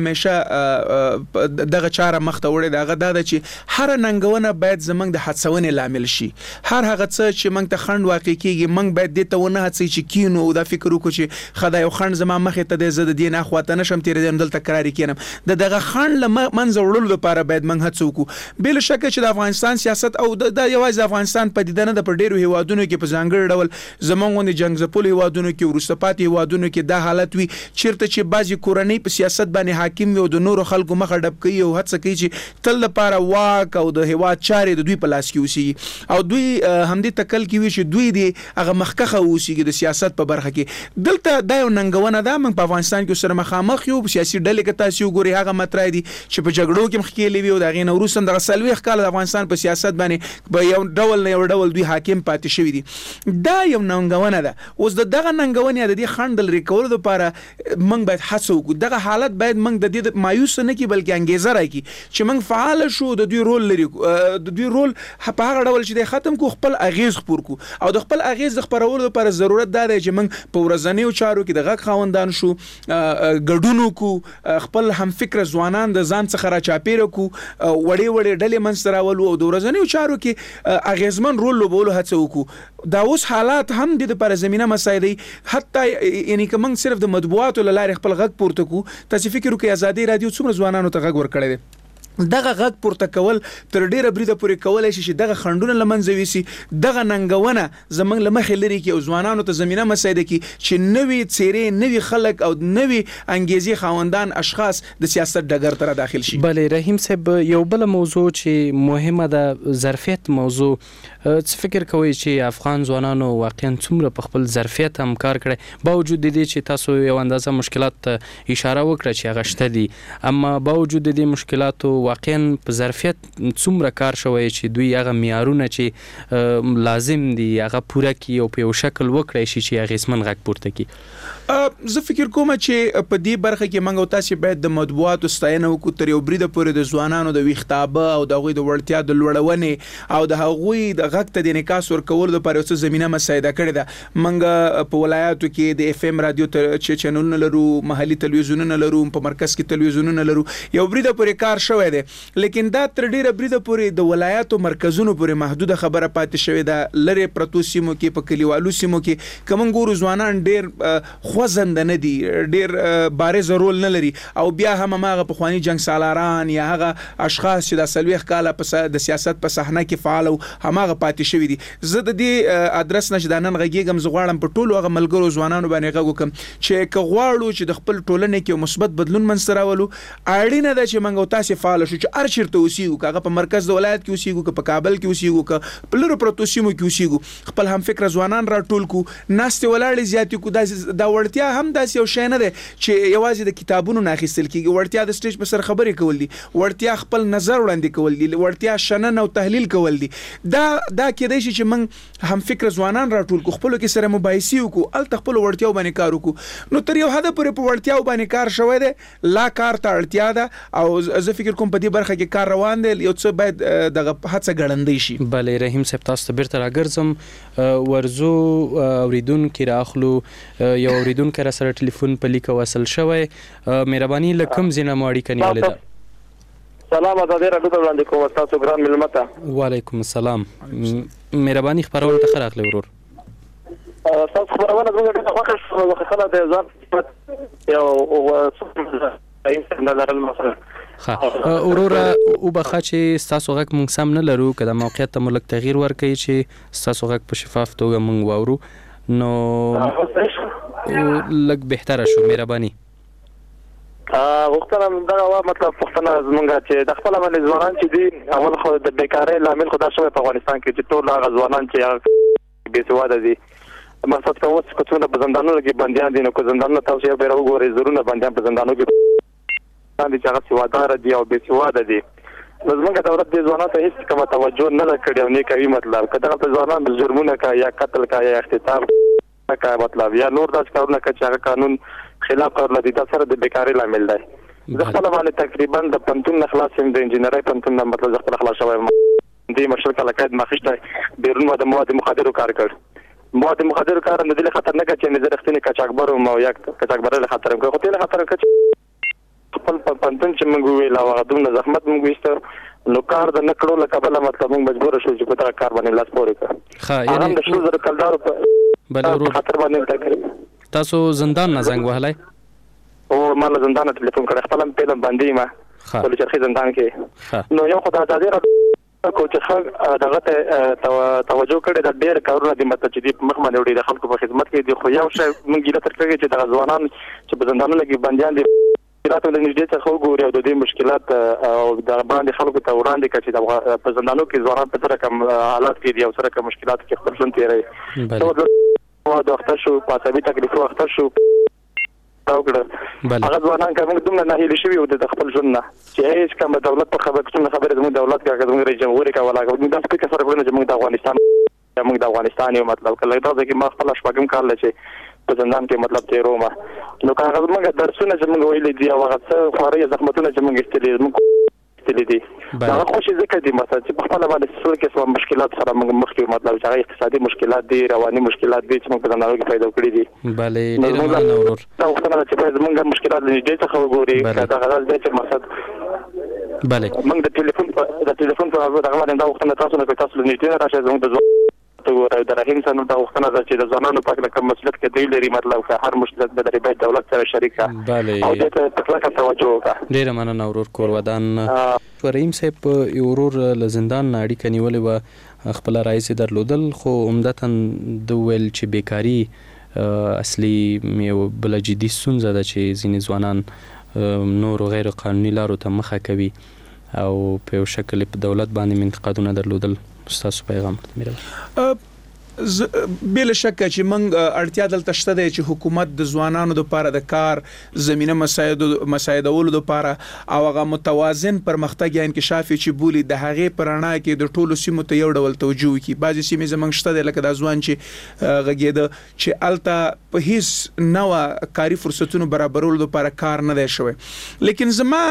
همیشه دغه چاره مخ ته وړې ده، هغه دا ده چې هر ننګونه باید زمونږ د هڅونې لامل شي. هر هغه څه چې موږ ته خنډ واقع کېږي موږ باید دې ته ونه هڅوي چې کینو او دا فکر وکړو چې خدای یو خنډ زما مخې ته دی، زه د دې نه اخواته نشم تېرېدلی، دلته کراري کېنم. د دغه خنډ له منځه وړلو لپاره باید موږ هڅه وکړو. بې له شکه چې د افغانستان سیاست او دا یوازې د افغانستان پدیده نه ده، په ډېرو هیوادونو کې په ځانګړي ډول زموږ غوندې جنګ ځپلو هیوادونو کې، وروسته پاتې هیوادونو کې دا حالت وي چیرته چې بعضې کورنۍ په سیاست باندې حاکم وي او د نورو خلکو مخه ډب کوي او هڅه کوي چې تل لپاره واک او د هیواد چارې د دوی په لاس کې اوسېږي او دوی همدې تکل کې وي چې دوی دې هغه مخکښه اوسېږي د سیاست په برخه کې. دلته دا یو ننګونه ده. موږ په افغانستان کې سره مخامخ یو سیاسي ډلې که تاسو وګورئ هغه مطرح دي چې په جګړو کې مخکېلې وي او د هغې نه وروسته هم دغه څلوېښت کاله د افغانستان په سیاست باندې په یو ډول نه یو ډول دوی حاکم پاتې شوي دي. دا یو ننګونه ده. اوس د دغه ننګونې د دې خنډ د لرې کولو لپاره موږ باید هڅه وکړو. دغه حالت باید موږ د دې مایوس نه کړي بلکې انګېزه راکړي چې موږ فعال شو، د دوی رول لري، د دوی رول په هغه ډول چې دی ختم کړو، خپل اغېز خپور کړو او د خپل اغېز د خپرولو لپاره ضرورت دا دی چې موږ په ورځنیو چارو کې د غږ خاوندان شو، ګډون وکړو، خپل همفکره ځوانان د ځان څخه راچاپېره کړو، وړې وړې ډلې منځته راولو او د ورځنیو چارو کې اغېزمن رول لوبولو هڅه وکړو. دا اوس حالات هم د لپاره زمینه مساعدوي. حتی یعنی که موږ صرف د مطبوعاتو له لارې خپل غږ پورته کړو، تاسې فکر وکړئ ازادي راډیو څومره ځوانانو ته غږ ورکړی دی. دغه غږ پورته کول تر ډیره بریده پورې کولی شي چې دغه خنډونه له منځه یوسي، دغه ننګونه زموږ له مخې لرې کړي او ځوانانو ته زمینه مساعده کړي چې نوي څیرې، نوي خلک او نوي انګیزې خاوندان اشخاص د سیاست ډګر ته داخل شي. بله رحیم صاحب، یو بل موضوع چې مهمه ده ظرفیت موضوع. څه فکر کوئ چې افغان ځوانانو واقعا څومره په خپل ظرفیت هم کار کړی، باوجود د دې چې تاسو یو اندازه مشکلات ته اشاره وکړه چې هغه شته دي، اما باوجود د دې مشکلاتو واقعا په ظرفیت څومره کار شوی چې دوی هغه معیارونه چې لازم دي هغه پوره کړي او په یو شکل وکړی شي چې اغېزمن غږ پورته کړي؟ زه فکر کوم چې په دې برخه کې موږ او تاسې باید د مطبوعاتو ستاینه وکړو تر یو بریده پورې د ځوانانو د ویښتابه او د هغوی د وړتیا د لوړونې او د هغوی د غږ ته د انعکاس ورکولو لپاره یو څه زمینه مساعده کړې ده. موږ په ولایاتو کې د اف ام رادیو چې چینلونه لرو، محلي تلویزیونونه لرو، په مرکز کې تلویزیونونه لرو، یو بریده پورې کار شوی دی. لیکن دا تر ډیره بریده پورې د ولایاتو مرکزونو پورې محدوده خبره پاتې شوې ده. لرې پرتو سیمو کې، په کلیوالو سیمو کې که موږ ګورو ځوانان ډېر خوځنده نه دي، ډېر بارزه رول نه لري او بیا هم هماغه پخواني جنګ سالاران یا هغه اشخاص چې د څلوېښت کاله د سیاست په صحنه کې فعال او هماغه پاتې شوي دي. زه د دې ادرس نه چې دا نن غږیږم، زه غواړم په ټولو هغه ملګرو ځوانانو باندې غږ وکړم چې که غواړو چې د خپل ټولنې کې مثبت بدلون منځته راولو، اړینه ده چې موږ او تاسې فعال شو چې هر چېرته اوسېږو، که هغه په مرکز د ولایت کې اوسېږو، که په کابل کې اوسېږو، که په لرو پرتو سیمو کې اوسېږو، خپل همفکره ځوانان راټول کړو، ناستې ولاړې زیاتې کړو. دا وړتیا هم داسې یو شی نه دی چې یوازې د کتابونو نه اخیستل کېږي. وړتیا د سټیج په سر خبرې کول دي، وړتیا خپل نظر وړاندې کول دي، وړتیا شننه او تحلیل کول دي. دا دا کېدای شي چې موږ هم فکر ځوانان راټول کړو، خپلو کې سره مباحثې وکړو، هلته خپلو وړتیاو باندې کار وکړو. نو تر یو حده پورې په وړتیاو باندې کار شوی دی، لا کار ته اړتیا ده او زه فکر کوم په دې برخه کې کار روان دی. یو څه باید دغه هڅه ګړندۍ شي. بله رحیم صاحب، تاسو ته بیرته راګرځم. ورزو اوریدونکي راخلو، یو اوریدونکی را سره ټلیفون په لیکه وصل شوی. مهرباني له کوم ځای نه مو اړیکه نیولې ده؟ سلام، ازادي راډیو ته وړاندې کوم تاسو ګران مېلمه ته. وعلیکم السلام. مهرباني خبرونه ته ښه راغلی ورور. تاسو خبرونه زموږ ډېره خوښه شوه، خپله د ځان یو نه لرل مثلا. ښه وروره وبخښه چې ستاسو غږ موږ سم نه لرو، که د موقعیت ته مو لږ تغییر ورکوي چې ستاسو غږ په شفاف توګه موږ واورو نو لږ بهتره شو. مهرباني. وختنه دا مطلب پښتنه زمونږ چې د خپل باندې ځوانان چې دي اول خو د بیکاری لامل خدا شوی په افغانستان کې چې ټول هغه ځوانان چې بې سواده دي مقصد کوم چې کوڅه په زندانونو کې بنديان دي نو کو زندانونو تاسو یې به وګورئ زرونه بنديان په زندانونو کې باندې چې هغه سوادار دي او بې سواده دي زمونږ دولت د ځوانانو ته هیڅ کومه توجه نه کړې او نه کوي مطلب کله په ځوانان د جرمونه کا یا قتل کا یا اغتصاب کا مطلب یا نور داس کارونه کا چې هغه قانون خلاف کار لدی دا سره د بیکاری لامل دی زه خپل باندې تقریبا د پنتون خلاص هم د انجینرۍ پنتون مطلب زه خپل خلاص شوم د مشرک علاقات مخشته بیرون د مواد مخدر کار کړ مواد مخدر کار نه د خطر نه کچې نه درختنی کچاکبر او یا کچاکبر له خطر کوي خو ته خطر کچ خپل پنتون چې موږ ویل او غدونه زحمت موږ وست نو کار د نکړو لکه بل مطلب موږ مجبور شو چې په تا کار باندې لاس پورې کړ ها یعنی د شو زر کلدار په بل خطر باندې تکریم تاسو زندان نه زنګ وهلای او ما له زندان ټلیفون کړ خپل په باندې ما ټول چرخي زندان کې نو یو خدای تعالی را کو چې دغه ته توجه کړي د ډېر کارونه د متجدید مخ باندې وړي د خلکو په خدمت کې دي خو یو شی موږ ګیله تر کوي چې د ځوانان چې په زندانونو کې بنديان دي راته د نږدې څخه وګوري او د دې مشکلات او د باندې خلکو ته وړاندې کړي چې په زندانونو کې ځوانان په سره کوم حالات کې دي او سره کوم مشکلات کې خپل ژوند تیروي او د وخت شو پاتې تکلیف وخت شو او کړه هغه ځوانان کوم دومره نه هیله شوی او د خپل ژوند نه چې هیڅ کوم دولت په خبره کې خبره زموږ دولت کې زموږ رئیس جمهور کا ولا کوم د سپیکر سره ورنه زموږ د افغانستان زموږ د افغانستان یو مطلب کله دا چې ما خپل شپږم کال لچې په زندان کې مطلب تیرو ما نو هغه موږ درسونه چې موږ ویلې دي او هغه څه خوري زحمتونه چې موږ استلې موږ استلې دي دا خوشي ذکر دي مثلا چې په خپل باندې څه کې څه مشکلات سره موږ مخکې مطلب چې هغه اقتصادي مشکلات دي رواني مشکلات دي چې موږ په زندان کې پیدا کړې دي bale ډیر مننه ورور دا وختونه چې موږ مشکلات دې څخه وګوري دا غواړم چې مقصد bale موږ د ټلیفون د ټلیفون په هغه باندې دا وختونه تاسو نه تاسو نه راشه زموږ د ته د رحیم سره دا وختونه چې د ځوانانو په اړه کوم مسلک کې دی لري مطلب که هر مشکل د ریبای دولت سره شریک bale او د تکلیف توجه وکړه ډیر مننه ورور کور ودان رحیم صاحب ورور له زندان اړیکه نیولې و خپل رئیس درلودل خو عمدتاً د ویل چې بیکاری اصلي یو بل جدي ستونزه ده چې ځینې ځوانان نور غیر قانوني لارو ته مخه کوي او په یو شکل په دولت باندې منتقدونه درلودل تاسو پیغام میره بل شک چې موږ اړتیا دلته شته دی چې حکومت د ځوانانو لپاره د کار زمينه مساعد مساعدولو لپاره او هغه متوازن پرمختګ یا انکشاف چې بولی د هغه پرانا کې د ټولو سیمو ته یو ډول توجه وکړي بعضی سیمې زمونږ شته دی لکه د ځوان چې غږیده چې الته په هیڅ نوې کاری فرصتونو برابرولو لپاره کار نه دی شوی لیکن زما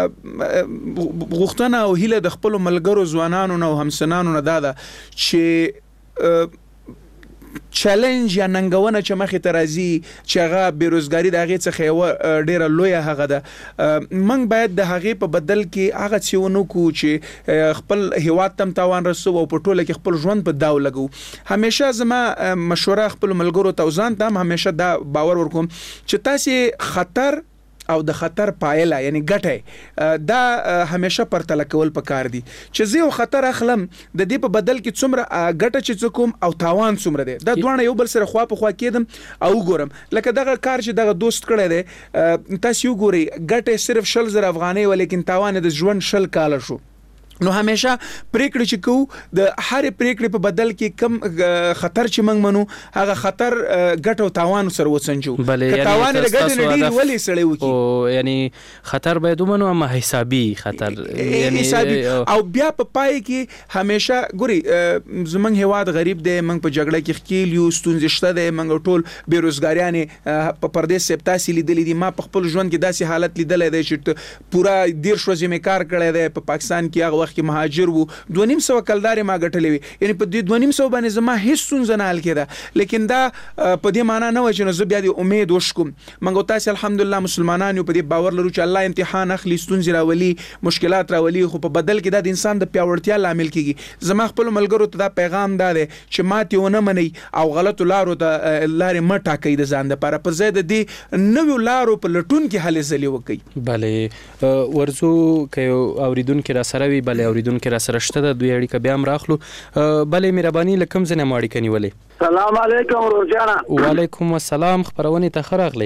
غوښتنه او هیله د خپل ملګرو ځوانانو او همسنانو نه ده چې چیلنج یا ننګونه چې مخې ته راځي چې هغه بیروزګاری د هغې څخه یوه ډیره لویه هغه ده موږ باید د هغې په بدل کې هغه څه ونه کړو چې خپل هیواد ته هم تاوان رسو او په ټوله کې خپل ژوند په داو لګو همیشه زما مشوره خپل ملګرو ته ځان ته هم همیشه دا باور ورکوم چې تاسې خطر او د خطر پایله یعنی ګټه دا همیشه پرتله کول پکار دي چې زه یو خطر اخلم د دې په بدل کې څومره ګټه چې کوم او تاوان څومره دی دا دوه یو بل سره خوا په خوا کېدم او ګورم لکه دغه کار چې دغه دوست کړی دی تاسو یو ګوري ګټه صرف شل زر افغانۍ ولیکن تاوان د ژوند شل کال شو نو همیشه پریکړه چې کو د هر پریکړې په بدل کې کم خطر چې موږ منو هغه خطر ګټه او تاوان سره وسنجو که تاوان د ګټې نه ډیر ولې سړی وکي او یعنی خطر باید ومنو اما حسابي خطر یعنی او بیا په پای کې همیشه ګوري زمونږ هواد غریب دی موږ په جګړه کې خکیل یو ستونزې شته دی موږ ټول بیروزګاریان په پردیس سپتاسي لیدلې دي ما په خپل ژوند کې داسې حالت لیدلې دی چې پورا ډیر شوځې مې کار کړی دی په پاکستان کې هغه کې مهاجر وو دوه نیم سو کلدار ما غټلې وي یعنی په دې دوه نیم سو باندې زما هیڅ ستونزه نه حل کېده لیکن دا په دې معنی نه و چې نو زه بیا د امید وشکم منګو تاسو الحمدلله مسلمانانو په دې باور لرو چې الله امتحان اخلي ستونزې راولي مشکلات راولي خو په بدل کې د انسان د پیاوړتیا لامل کیږي زما خپل ملګرو ته دا پیغام دا دی چې ماته ونه مني او غلط لارو ته لارې مټه کوي د ځان لپاره پر ځای د دې نوې لارو په لټون کې هلې ځلې وکړي bale ورزو کې اوریدونکو را سره وی bale اوریدونکو را سره شته د دوی اړیکه بیا هم راخلو bale مهرباني لکم زنه ماړی کني ولې سلام علیکم روزانا وعلیکم السلام خبرونه ته خراغلی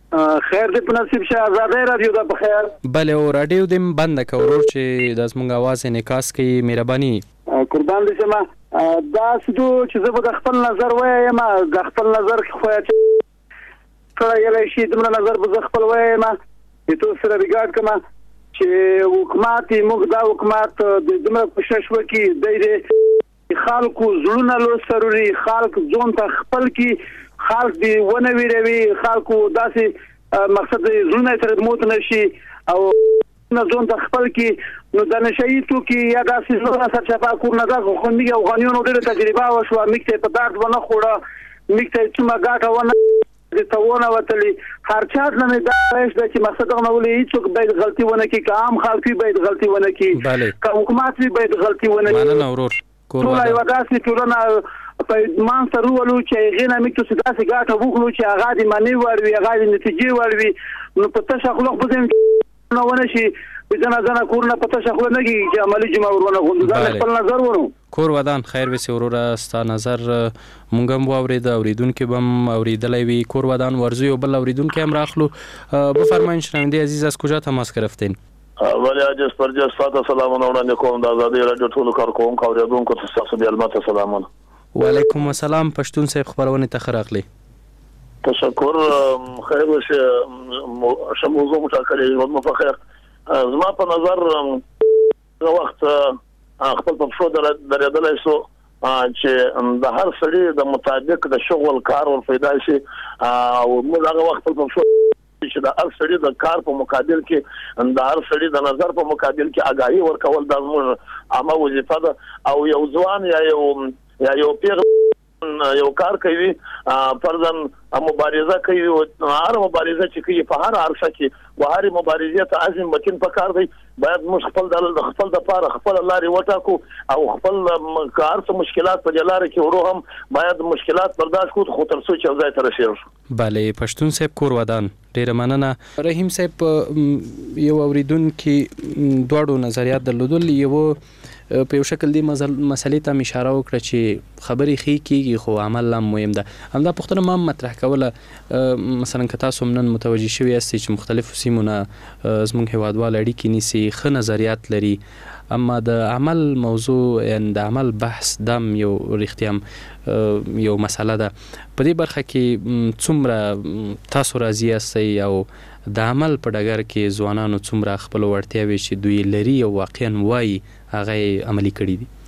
خیر دې په نصیب شه. آزادۍ رادیو دا په خیر. بله او رادیو دې بند که ورور چې د زموږ اواز انعکاس کوي. مهرباني قربان دې شم. دا سدو چې زه به د خپل نظر وایم د خپل نظر خو چې کله شي دمره نظر به زه خپل وایم چې تو سره ریګارډ کما چې حکومت موږ دا حکومت د دمره کوشش وکړي د خلکو زړونه لو سروري خلک ځون ته خپل کی خلک دی ونه ویروي خلکو داسې مقصد زړونه تر موت نشي او نه ځون ته خپل کی نو د نشي تو کی یا داسې زړه سره چپا کور نه دا خو نه یو غنیونو ډېر تجربه وشو میکته په دارت ونه خوړه میکته چې ما گاټه ونه د تاونه وتلی خرچات نه دا پېښ د چې مقصد نه ولې هیڅ باید غلطي ونه کی کام خلک باید غلطي ونه کی که حکومت باید غلطي ونه کی. مننه ورور. ټول یو داسې ټولنه په مان سره ولو چې غینه میکته چې داسې گاټه وکړو چې هغه د منی وروي هغه د نتیجې وروي نو په تشخلق بزم نو ونه شي بجنا ځنه کورونه په تشخلق نه کیږي چې عملی جمع ورونه غوندو دا خپل نظر ورو. کور ودان خیر وسی ورور ستا نظر مونږ هم واورید اوریدونکو بم اوریدلای وی. کور ودان ورزو یو بل اوریدونکو هم راخلو. بفرمایید شنونده عزیز از کجا تماس گرفتین؟ ولی عجز پر جز فاتا سلامونه وړاندې کوم د آزادۍ راډیو ټولو کارکوونکو اوریدونکو ته ستاسو بیا البته سلامونه. وعلیکم السلام. پښتون صاحب خبرونه ته خراغلی. تشکر. خیر وشه شموزو متشکرې ودمو په خیر. زما په نظر وخت خپل په شو درېدلای شو چې د هر سړي د مطابق د شغل کار ور پیدا شي او موږ هغه وخت په شو چې د هر سړي د کار په مقابل کې د هر سړي د نظر په مقابل کې آگاهي ورکول د موږ عامه وظیفه ده او یو ځوان یا یو یا یو پیر یو کار کوي فرضاً مبارزه کوي هر مبارزه چې کوي په هر عرصه کې و هر مبارزه ته عزم متین پکار دی باید موږ خپل د خپل د پاره خپل لارې وټاکو او خپل کار څه مشکلات په لارې کې ورو هم باید مشکلات برداشت کړو خو تر څو چې ځای ته رسیږو. بله پښتون صاحب کور ودان ډیره مننه. رحیم صاحب یو اوریدونکو دوړو نظریات درلودل. یو په یو شکل دی مسلې ته اشاره وکړه چې خبرې خې کیږي خو عمل هم مهم ده. همدا پوښتنه ما مطرح کوله مثلا که تاسو نن متوجه شوي یاستئ چې مختلفو سیمونه زموږ هیوادوال اړیکې نیسي ښه نظریات لري اما د عمل موضوع یعنی د عمل بحث دم یو رښتیا یو مسله ده. په دې برخه کې څومره تاسو راضي یاستئ او د عمل په ډګر کې ځوانانو څومره خپل وړتیاوې چې دوی لري او واقعا وایي هغه عملي کړي دي؟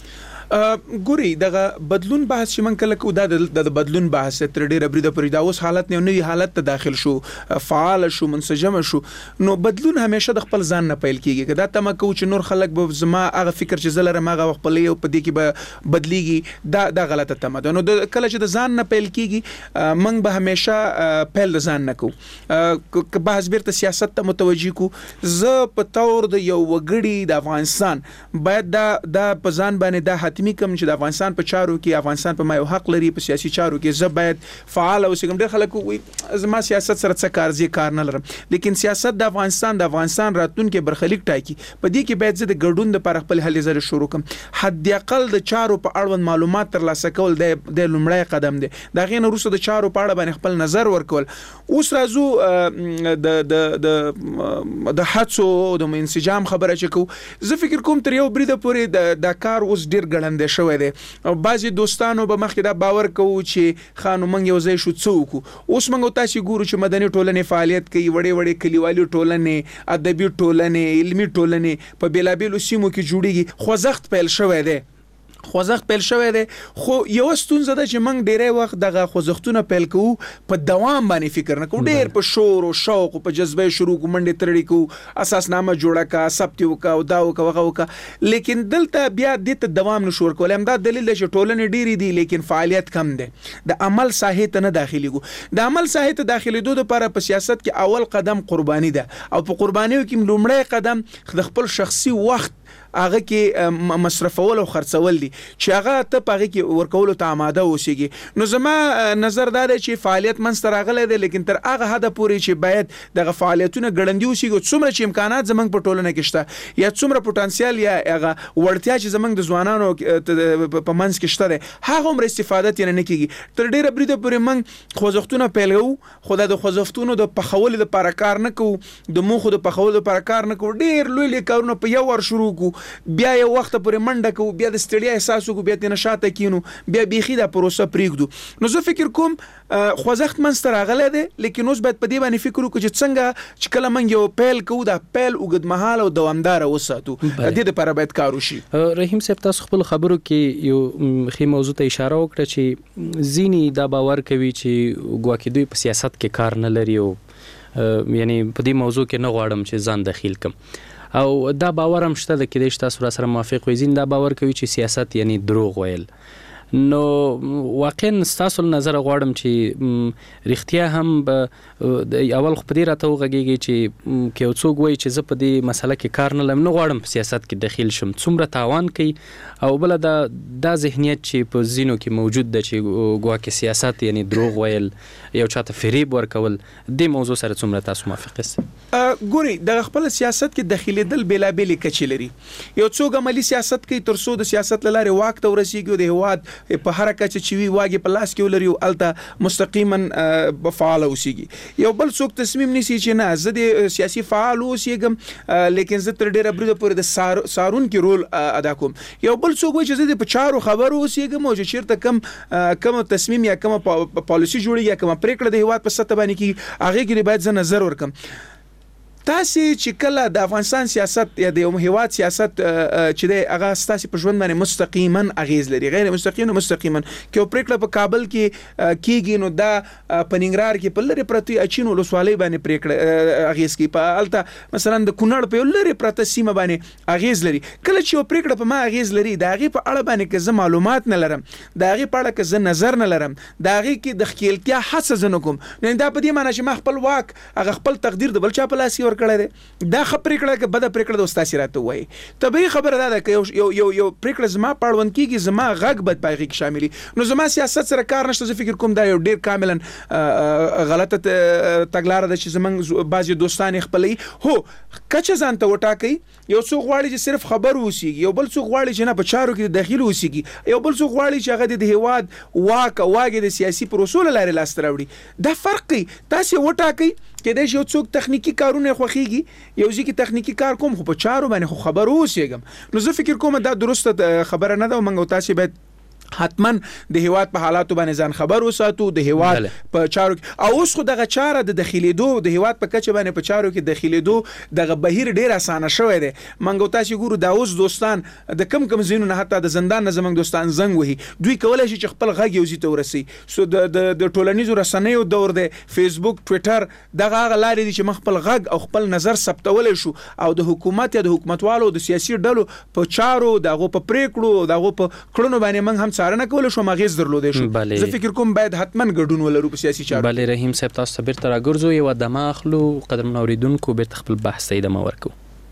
ګوري دغه بدلون بحث چې من کله کو د بدلون بحث تر ډیره بریده پرې دا اوس حالت نه نوې حالت ته داخل شو فعال شو منسجم شو نو بدلون همیشه د خپل ځان نه پیل کیږي کدا تم کو چې نور خلک به زما هغه فکر چې زلره ماغه خپل یو په دې کې به بدلیږي دا د غلطه تمه ده. نو کله چې د ځان نه پیل کیږي من به همیشه پیل د ځان نه کو که بحث بیرته سیاست ته متوجي کو ز په تور د یو وګړي د افغانستان باید دا د په ځان باندې د حتمی کوم چې د افغانستان په چارو کې افغانستان په ما یو حق لري په سیاسي چارو کې زه باید فعال اوسم. ډېر خلک وایي زما سیاست سره څه کار زی کار نه لرم لیکن سیاست د افغانستان د افغانستان راتلونکي برخلیک ټاکي په دې کې باید زه د ګډون لپاره خپل هلې ځلې شروع کړم. حد اقل د چارو په اړوند معلومات ترلاسه کول د لومړی قدم دی. دا غي نه وروسته د چارو په اړه باندې خپل نظر ورکول. اوس راځو د د د د هڅو د انسجام خبره چې کو زه فکر کوم تر یو بریده پورې د کار اوس ډیر ګړندې شوی دی. بعضی دوستانو به مخکې دا باور کوو چې خانو منګ یو ځای شو څوک اوس منګ تاسو ګورو چې مدني ټولنې فعالیت کوي وړې وړې کلیوالي ټولنې ادبي ټولنې علمي ټولنې په بیلابیلو سیمو کې جوړیږي. خوځښت پیل شوی دی خوځښت پیل شوی دی خو یو ستونزه ده چې موږ ډیری وخت دغه خوځښتونه پیل کوو په دوام باندې فکر نه کوو ډیر په شور او شوق او په جذبه شروع کوو منډې ترړې کوو اساسنامه جوړه کا ثبت وکا او دا وکا وغه وکا لیکن دلته بیا د ته دوام نشور کول. هم دا دلیل دی چې ټولنې ډیری دي لیکن فعالیت کم دی. د عمل ساحه ته نه داخلي ګو د عمل ساحه ته داخلي دوه لپاره په سیاست کې اول قدم قرباني ده او په قربانیو کې لومړی قدم د خپل شخصي وخت هغه کې مصرفول او خرڅول دي چې هغه ته پغه کې ورکول ته آماده اوسېږي. نو زما نظر دا دی چې فعالیت منځ ته راغلی دی، لیکن تر هغه حد پورې چې باید دغه فعالیتونه ګړندي اوسېږي، څومره چې امکانات زمونږ په ټولنه کې شته یا څومره پوتنسیال یا هغه وړتیا چې زمونږ د ځوانانو په منځ کې شته دی هغه عمر استفاده ترې نه کېږي. تر ډېره بریده پورې موږ خوځښتونه پیلوو، خو دا د خوځښتونو د پخولو دپاره کار نه کوو، د موخو د پخولو دپاره کار نه کوو. ډېر لوی لوی کارونه په یو وار شروع کوو، بیا یو وخت پورې منډه کوو، بیا د ستړیا احساس وکړو، بیا ترې نه شاته کینو، بیا بیخي دا پروسه پرېږدو. نو زه فکر کوم خوځښت منځ ته راغلی دی، لیکن اوس باید په دې باندې فکر وکړو چې څنګه چې کله موږ یو پیل کوو دا پیل اوږدمهاله او دوامداره وساتو. د دې دپاره باید کار وشي. رحیم صاحب تاسو خپل خبرو کې یو ښې موضوع ته اشاره وکړه چې ځینې دا باور کوي چې ګواکې دوی په سیاست کې کار نه لري او یعنی په دې موضوع کې نه غواړم چې ځان دخیل کم، او دا باور هم شته د کېدای شي تاسو را سره موافق وئ. ځینې دا باور کوي چې سیاست یعنی دروغ ویل. نو واقعا ستاسو نظر غواړم چې رښتیا هم به اول خو په دې راته وغږېږي چې که یو څوک وایي چې زه په دې مسله کې کار نه لرم، نه غواړم په سیاست کې دخیل شم، څومره تاوان کوي، او بله دا دا ذهنیت چې په ځینو کې موجود ده چې ګواکې سیاست یعنی دروغ ویل، یو چاته فریب ورکول، دې موضوع سره څومره تاسو موافق یاست؟ ګوري د خپل سیاست کې دخیلېدل بېلابېلې کچې لري. یو څوک عملي سیاست کوي تر څو د سیاست له لارې واک ته ورسېږي او د هېواد په هر کچه چې وي واګې په لاس کې ولري او هلته مستقیما فعاله اوسېږي. یو بل څوک تصمیم نیسي چې نه زه د سیاسي فعال اوسېږم، لیکن زه تر ډېره بریده پورې د سار سارونکي رول ادا کوم. یو بل څوک وایي چې زه د په چارو خبرو اوسېږم او چې چېرته کم کوم تصمیم یا کومه پالیسي جوړېږي یا کومه پرېکړه د هېواد په سطح باندې کېږي هغې کې باید زه نظر ورکړم. تاسې چې کله د افغانستان سیاست یا د یو هېواد سیاست چې دی هغه ستاسې په ژوند باندې مستقیما اغیز لري، غیر مستقیم او مستقیما که یو پرېکړه په کابل کې کېږي نو دا په ننګرهار کې په لرې پرتې اچین ولسوالۍ باندې پرېکړه اغیز کوي، په هلته مثلا د کونړ په یو لرې پرته سیمه باندې اغیز لري. کله چې یو پرېکړه په ما اغیز لري د هغې په اړه باندې که زه معلومات نه لرم، د هغې په اړه که زه نظر نه لرم، د هغې کې د ښکېلتیا هڅه زه نه کوم، نو دا په دې معنی چې ما خپل واک هغه خپل تقدیر د بل چا په لاس کې ورکړی دی. دا ښه پرېکړه که بده پرېکړه د اوس تاسې راته ووایي. طبیعي خبره دا ده که یو یو یو پرېکړه زما په اړوند کېږي زما غږ باید په هغې کې شامل وي. نو زما سیاست سره کار نشته. زه فکر کوم دا یو ډېر کاملا غلطه تګلاره ده چې زموږ بعضې دوستان یې خپلوي. هو کچه ځان ته وټاکئ. یو څوک غواړي چې صرف خبر اوسېږي، یو بل څوک غواړي چې نه په چارو کې داخل اوسېږي، یو بل څوک غواړي چې هغه د هېواد واک او واګې د سیاسي پروسو له لارې لاسته راوړي. دا فرق کوي. تاسې وټاکئ کېدای شي یو څوک تخنیکي کارونه یې خوښېږي، یو ځای کې تخنیکي کار کوم خو په چارو باندې خو خبر اوسېږم. نو زه فکر کوم دا درسته خبره نه ده او موږ او تاسې باید حتما د هېواد په حالاتو باندې ځان خبر وساتو، د هېواد په چارو کې. او اوس خو دغه چاره د دخیلېدو د هېواد په کچه باندې په چارو کې دخیلېدو دغه بهیر ډېر اسانه شوی دی. موږ او تاسې ګورو دا اوس دوستان د کم کم ځایونو نه حتی د زندان نه زموږ دوستان زنګ وهي، دوی کولی شي چې خپل غږ یو ځای ته ورسوي. سو د ټولنیزو رسنیو دور دی، فیسبوک، ټویټر، دغه هغه لارې دي چې موږ خپل غږ او خپل نظر ثبتولی شو او د حکومت یا د حکومتوالو د سیاسي ډلو په چارو د هغو په پرېکړو د هغو په کړنو باندې موږ هم څارنه کولی شو، اغیز درلودی شو. زه فکر کوم باید حتما ګډون ولرو په سیاسي چارو. بله رحیم صاحب تاسو ته بیرته راګرځو، یوه دمه اخلو. قدرمنو اورېدونکو بیرته خپل بحث ته ادامه ورکوو.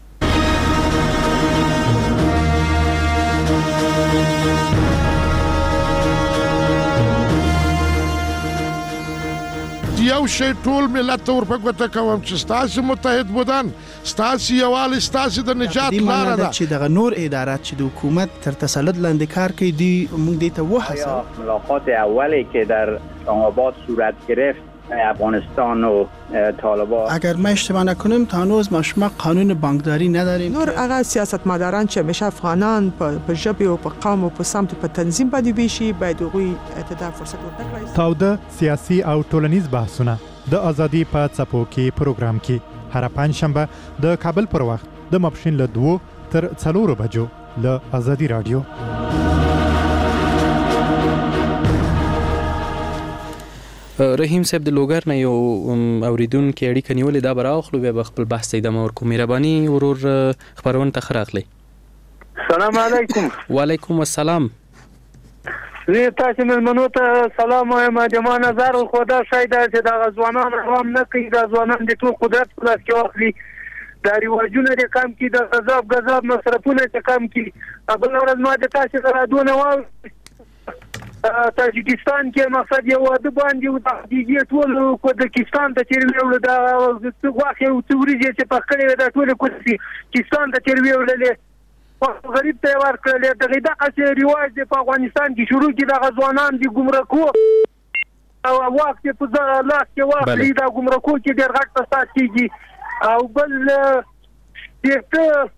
یو شی ټول ملت ته ورپګوته کوم چې ستاسې متحد بودن، ستاسې یووالی ستاسې د نجات لاره ده. چې دغه نور ادارات چې د حکومت تر تسلط لاندې کار کوي دوی موږ دې ته وهڅوو. ملاقات اولی که در اسلام‌آباد صورت گرفت افغانستان و طالبان، اگر ما اشتباه نکنیم تا هنوز ما شما قانون بانکداری نداریم. نور هغه سیاستمداران چې همیشه افغانان په ژبه او په قوم او په سمت په تنظیم باندې ویشي باید هغوی ته فرصت ورکړي. تاوده سیاسي او ټولنیز بحثونه د ازادي په څپو کې پروګرام کې هر پنځشنبه د کابل پر وخت د ماپښین له دوه تر څلورو بجو له ازادي رادیو. رحیم صاحب د لوګر نه یو اوریدونکو اړیکه نیولې، دا به راخلو بیا به خپل بحث ته ادامه ورکوو. مهرباني ورور خپرونه ته ښه راغلی. سلام علیکم. وعلیکم السلام. زه تاسو مېلمنو ته سلام وایم. جما نظر خو دا شی ده چې دغه ځوانان روان نه کوي، دا ځوانان د ټول قدرت په لاس کې واخلي، دا رواجونه دې کم کړي، د غذاب غذاب مصرفونه دې کم کړي. بله ورځ ما د تاسې سره دونه واورېد تاجکستان کې مقصد یو واده باندې د حقیقي ټول کوزاکستان ته تیر ویوړل، دا غواخې او څه وریجې چې پخ کړې دا ټول کوزاکستان ته تیر ویوړلې، غریب ته ورکړلې. دغه دغه رواج دی په افغانستان کې شروع کې د ځوانان دي ګمرکو او وخت په لاس کې واخلي، دا ګمرکو کې ډېر غټ فساد کېږي. او بل دې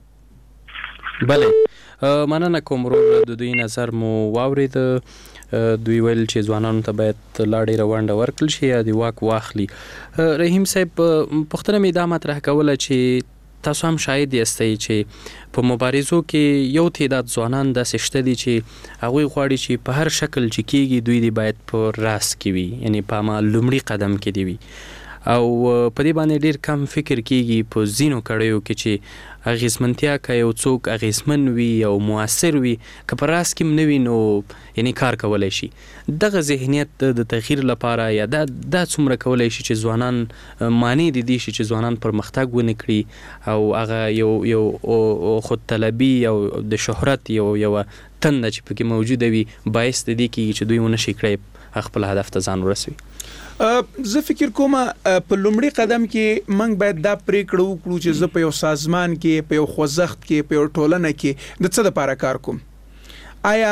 بله مننه کوم ورور، د دوی نظر مو واورید. دوی ویل چې ځوانانو ته باید لا ډېره ونډه ورکړل شي یا د واک واخلي. رحیم صاحب پوښتنه مې دا مطرح کوله چې تاسو هم شاهد یاستئ چې په مبارزو کې یو تعداد ځوانان داسې شته دي چې هغوی غواړي چې په هر شکل چې کېږي دوی دې باید په راس کې وي، یعنی په ما لومړي قدم کې دی وي، او په دې باندې ډېر کم فکر کېږي په ځینو کړیو کې چې اغیزمنتیا که یو څوک اغیزمن وي او موثر وي، که په راس کې هم نه وي نو یعنی کار کولی شي. دغه ذهنیت د تغییر لپاره یا دا دا څومره کولی شي چې ځوانان مانع دي دي شي چې ځوانان پرمختګ ونه کړي او هغه یو یو خود طلبي او د شهرت یو یو تنده چې پکې موجوده وي باعث د دې کېږي چې دوی ونه شي کړی خپل هدف ته ځان ورسوي. زه فکر کوم په لومړي قدم کې موږ باید دا پریکړه وکړو چې زه په یو سازمان کې، په یو خوځښت کې، په یو ټولنه کې د څه لپاره کار کوم. آیا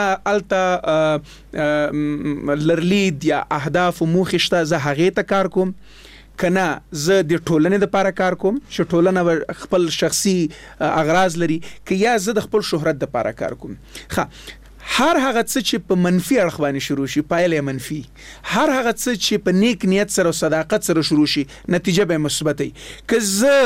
الته لرلید یا اهداف او موخې شته زه هغې ته کار کوم، کنه زه د ټولنې لپاره کار کوم چې ټولنه خپل شخصي اغراض لري، که یا زه د خپل شهرت لپاره کار کوم. ښه، هر هغه څه چې په منفي اړخ باندې شروع شي پایله منفي، هر هغه څه چې په نیک نیت سره او صداقت سره شروع شي نتیجه به مثبت وي. که زه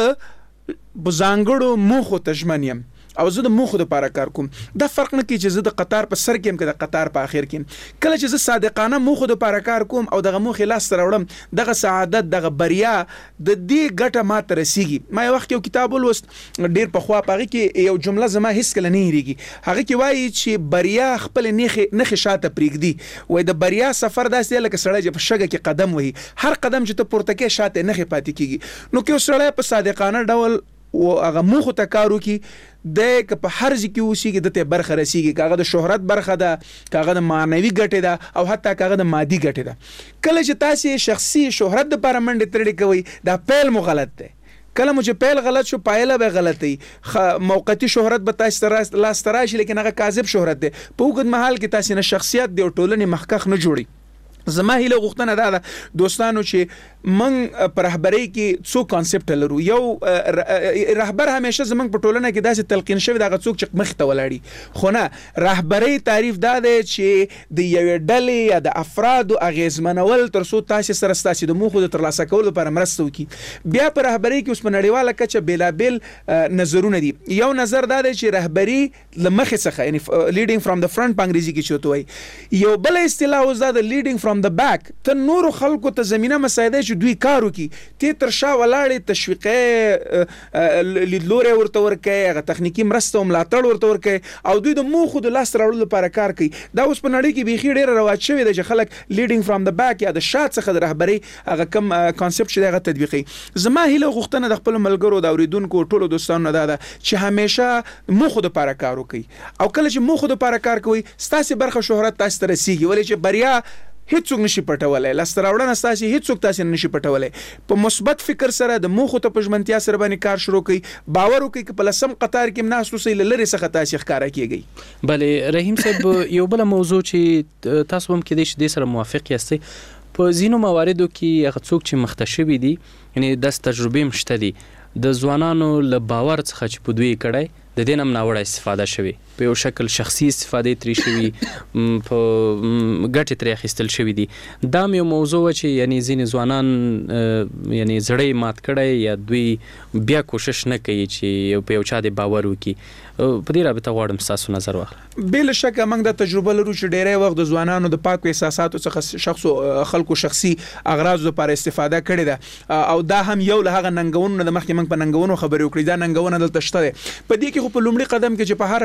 بزانګړو موخو ته ژمن یم او زه د موخو لپاره کار کوم، دا فرق نه کوي چې زه د قطار په سر کې یم که د قطار په اخر کې یم. کله چې زه صادقانه موخو لپاره کار کوم او دغه موخې لاسته راوړم، دغه سعادت، دغه بریا د دې ګټه ما ته رسیږي. ما یو وخت یو کتاب ولوست ډېر پخوا، په هغې کې یو جمله زما هېڅکله نه هېرېږي. هغه کې وایي چې بریا خپل نښې شاته پرېږدي. وایي د بریا سفر داسې دی لکه سړی چې په شګه کې قدم وهي، هر قدم چې ته پورته کوې شاته نښې پاتې کېږي. نو که یو سړی په صادقانه ډول و هغه موخو ته کار وکړي، د که په هر ځای کې اوسېږي د ته برخه رسیږي، که هغه د شهرت برخه ده، که هغه د معنوي ګټې ده، او حتی که هغه د مادي ګټې ده. کله چې تاسې شخصي شهرت دپاره منډې ترړې کوئ، دا پیل مو غلط دی. کله مو چې پیل غلط شو پایله به غلطی. موقتی شهرت به تاسو لاسته راشي، لیکن هغه کاذب شهرت دی. په اوږد مهال کې تاسې نه شخصیت دی او ټولنې مخکخ نه جوړي. زما هیله غوښتنه دا ده دوستانو چې موږ په رهبرۍ کې څو کانسپټ لرو. یو رهبر همیشه زموږ په ټولنه کې داسې تلقین شوی دغه څوک چې مخې ته ولاړي، خو نه، رهبرۍ تعریف دا دی چې د یوې ډلې یا د افرادو اغیزمنول تر څو تاسې سره ستاسې د موخو د ترلاسه کولو لپاره مرسته وکړي. بیا په رهبرۍ کې اوس په نړیواله کچه بېلابېل نظرونه دي. یو نظر دا دی چې رهبري له مخې څخه، یعنی لیډینګ فرام د فرنٹ په انګریزي کې چې ورته وایي. یو بله اصطلاح اوس دا د لیډینګ فرام د بیک، ته نورو خلکو ته زمینه مساعده چې دوی کار وکړي، ته تر شا ولاړې تشویقي لیدلوری ورته ورکوي، هغه تخنیکي مرسته او ملاتړ ورته ورکوي او دوی د موخو د لاسته راوړلو لپاره کار کوي. دا اوس په نړۍ کې بیخي ډېره رواج شوې ده چې خلک لیډینګ فرام د بیک یا د شا څخه د رهبرۍ هغه کم کانسپټ چې دی هغه تطبیقوي. زما هیله غوښتنه د خپلو ملګرو د اورېدونکو ټولو دوستانو نه دا ده چې همیشه موخو دپاره کار وکړي، او کله چې موخو دپاره کار کوئ ستاسې برخه شهرت تاسې ته رسیږي. ولې چې بریا هیڅوک نشي پټولی، لاسته راوړنه ستاسې هیڅوک تاسې نه نشي پټولی. په مثبت فکر سره د موخو ته په ژمنتیا سره باندې کار شروع کړئ، باور وکړئ که په لسم قطار کې هم ناست اوسئ، له لرې څخه تاسې ښکاره کېږئ. بلې رحیم صاحب، یو بله موضوع چې تاسو هم کېدای شي دې سره موافق یاستئ، په ځینو مواردو کې هغه څوک چې مخته شوي دي، یعنې داسې تجربې هم شته دي، د ځوانانو له باور څخه چې په دوی کړی د دې نه هم ناوړه استفاده شوې، په یو شکل شخصي استفادې ترې شوي، په ګټې ترې اخیستل شوي دي. دا هم یو موضوع وه چې یعنې ځینې ځوانان یعنې زړه مات کړی یا دوی بیا کوشش نه کوي چې په یو چا دې باور وکړي. په دې رابطه غواړم ستاسو نظر واخلم. بې له شکه موږ دا تجربه لرو چې ډېری وخت د ځوانانو د پاکو احساساتو څخه شخصو خلکو شخصي اغراضو لپاره استفاده کړې ده، او دا هم یو له هغه ننګونو نه د مخکې موږ په ننګونو خبرې وکړې، دا ننګونه دلته شته دی. په دې کې خو په لومړي قدم کې چې په هر ډله کې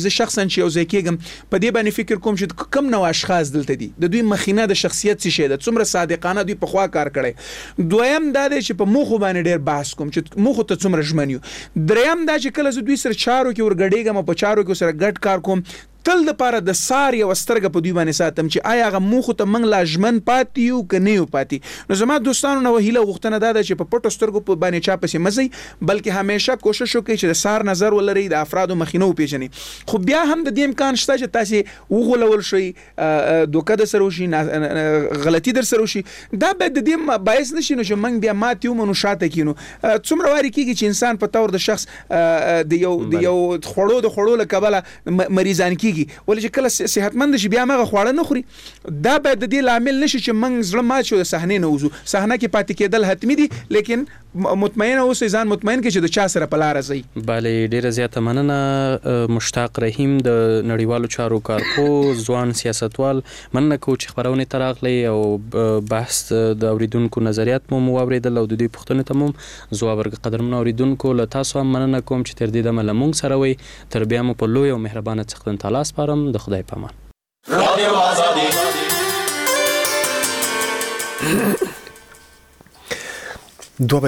زه شخصا چې یو ځای کېږم په دې باندې فکر کوم چې کم نو اشخاص دلته دي د دوی مخینه د شخصیت څه شي د څومره صادقانه دوی په خوا کار کړي. دویم دا دی چې په موخو باندې ډیر بحث کوم چې موخو ته څومره ژمن یو. دریم دا چې کله زه دوی سره چارو کې ورګډېږم په چارو کې سره ګډ کار کوم تل د پاره د سار یو سترګه په دوی باندې ساتم چې آیا هغه موخ ته منګ لاجمن پاتې یو کنه یو پاتې. نو زما دوستانو نو هیله غوښتنه دا ده چې په پټو سترګو په باندې چا پسې مزي بلکې همیشه کوشش وکړئ چې د سار نظر ولري د افرادو مخینه وپیژني. خو بیا هم د دې امکان شته چې تاسو وغولول شي دوکه د سره وشي غلطي در سره وشي دا به د دې باعث نشي نو چې منګ بیا ماتیو منو شاته کینو. څومره واری کیږي چې انسان په تور د شخص د یو د یو خړو د خړو له کبله مریضان کیږي ولې چې کله صحتمند شي بیا مغه خواړه نه خوري. دا به د دې لامل نشي چې منګ زړه مات شو د صحنه نه وځو. صحنه کې پاتې کېدل حتمی دي لیکن مطمئن اوسئ ځان مطمئن کې چې د چا سره په لار ځي. بله ډیره زیاته مننه مشتاق رحیم د نړیوالو چارو کارپو ځوان سیاستوال. مننه کو چې خبرونه تراغلي او بحث د اوریدونکو نظریات مو واوریدل او د دې پوښتنې ته مو ځواب ورکړ. قدرمن اوریدونکو له تاسو هم مننه کوم چې تر دې دمه لمونږ سره وي. تر بیا مو په لوی او مهربانه څښتن تعالی سپارم. د خدای پامان. رادیو آزادی دو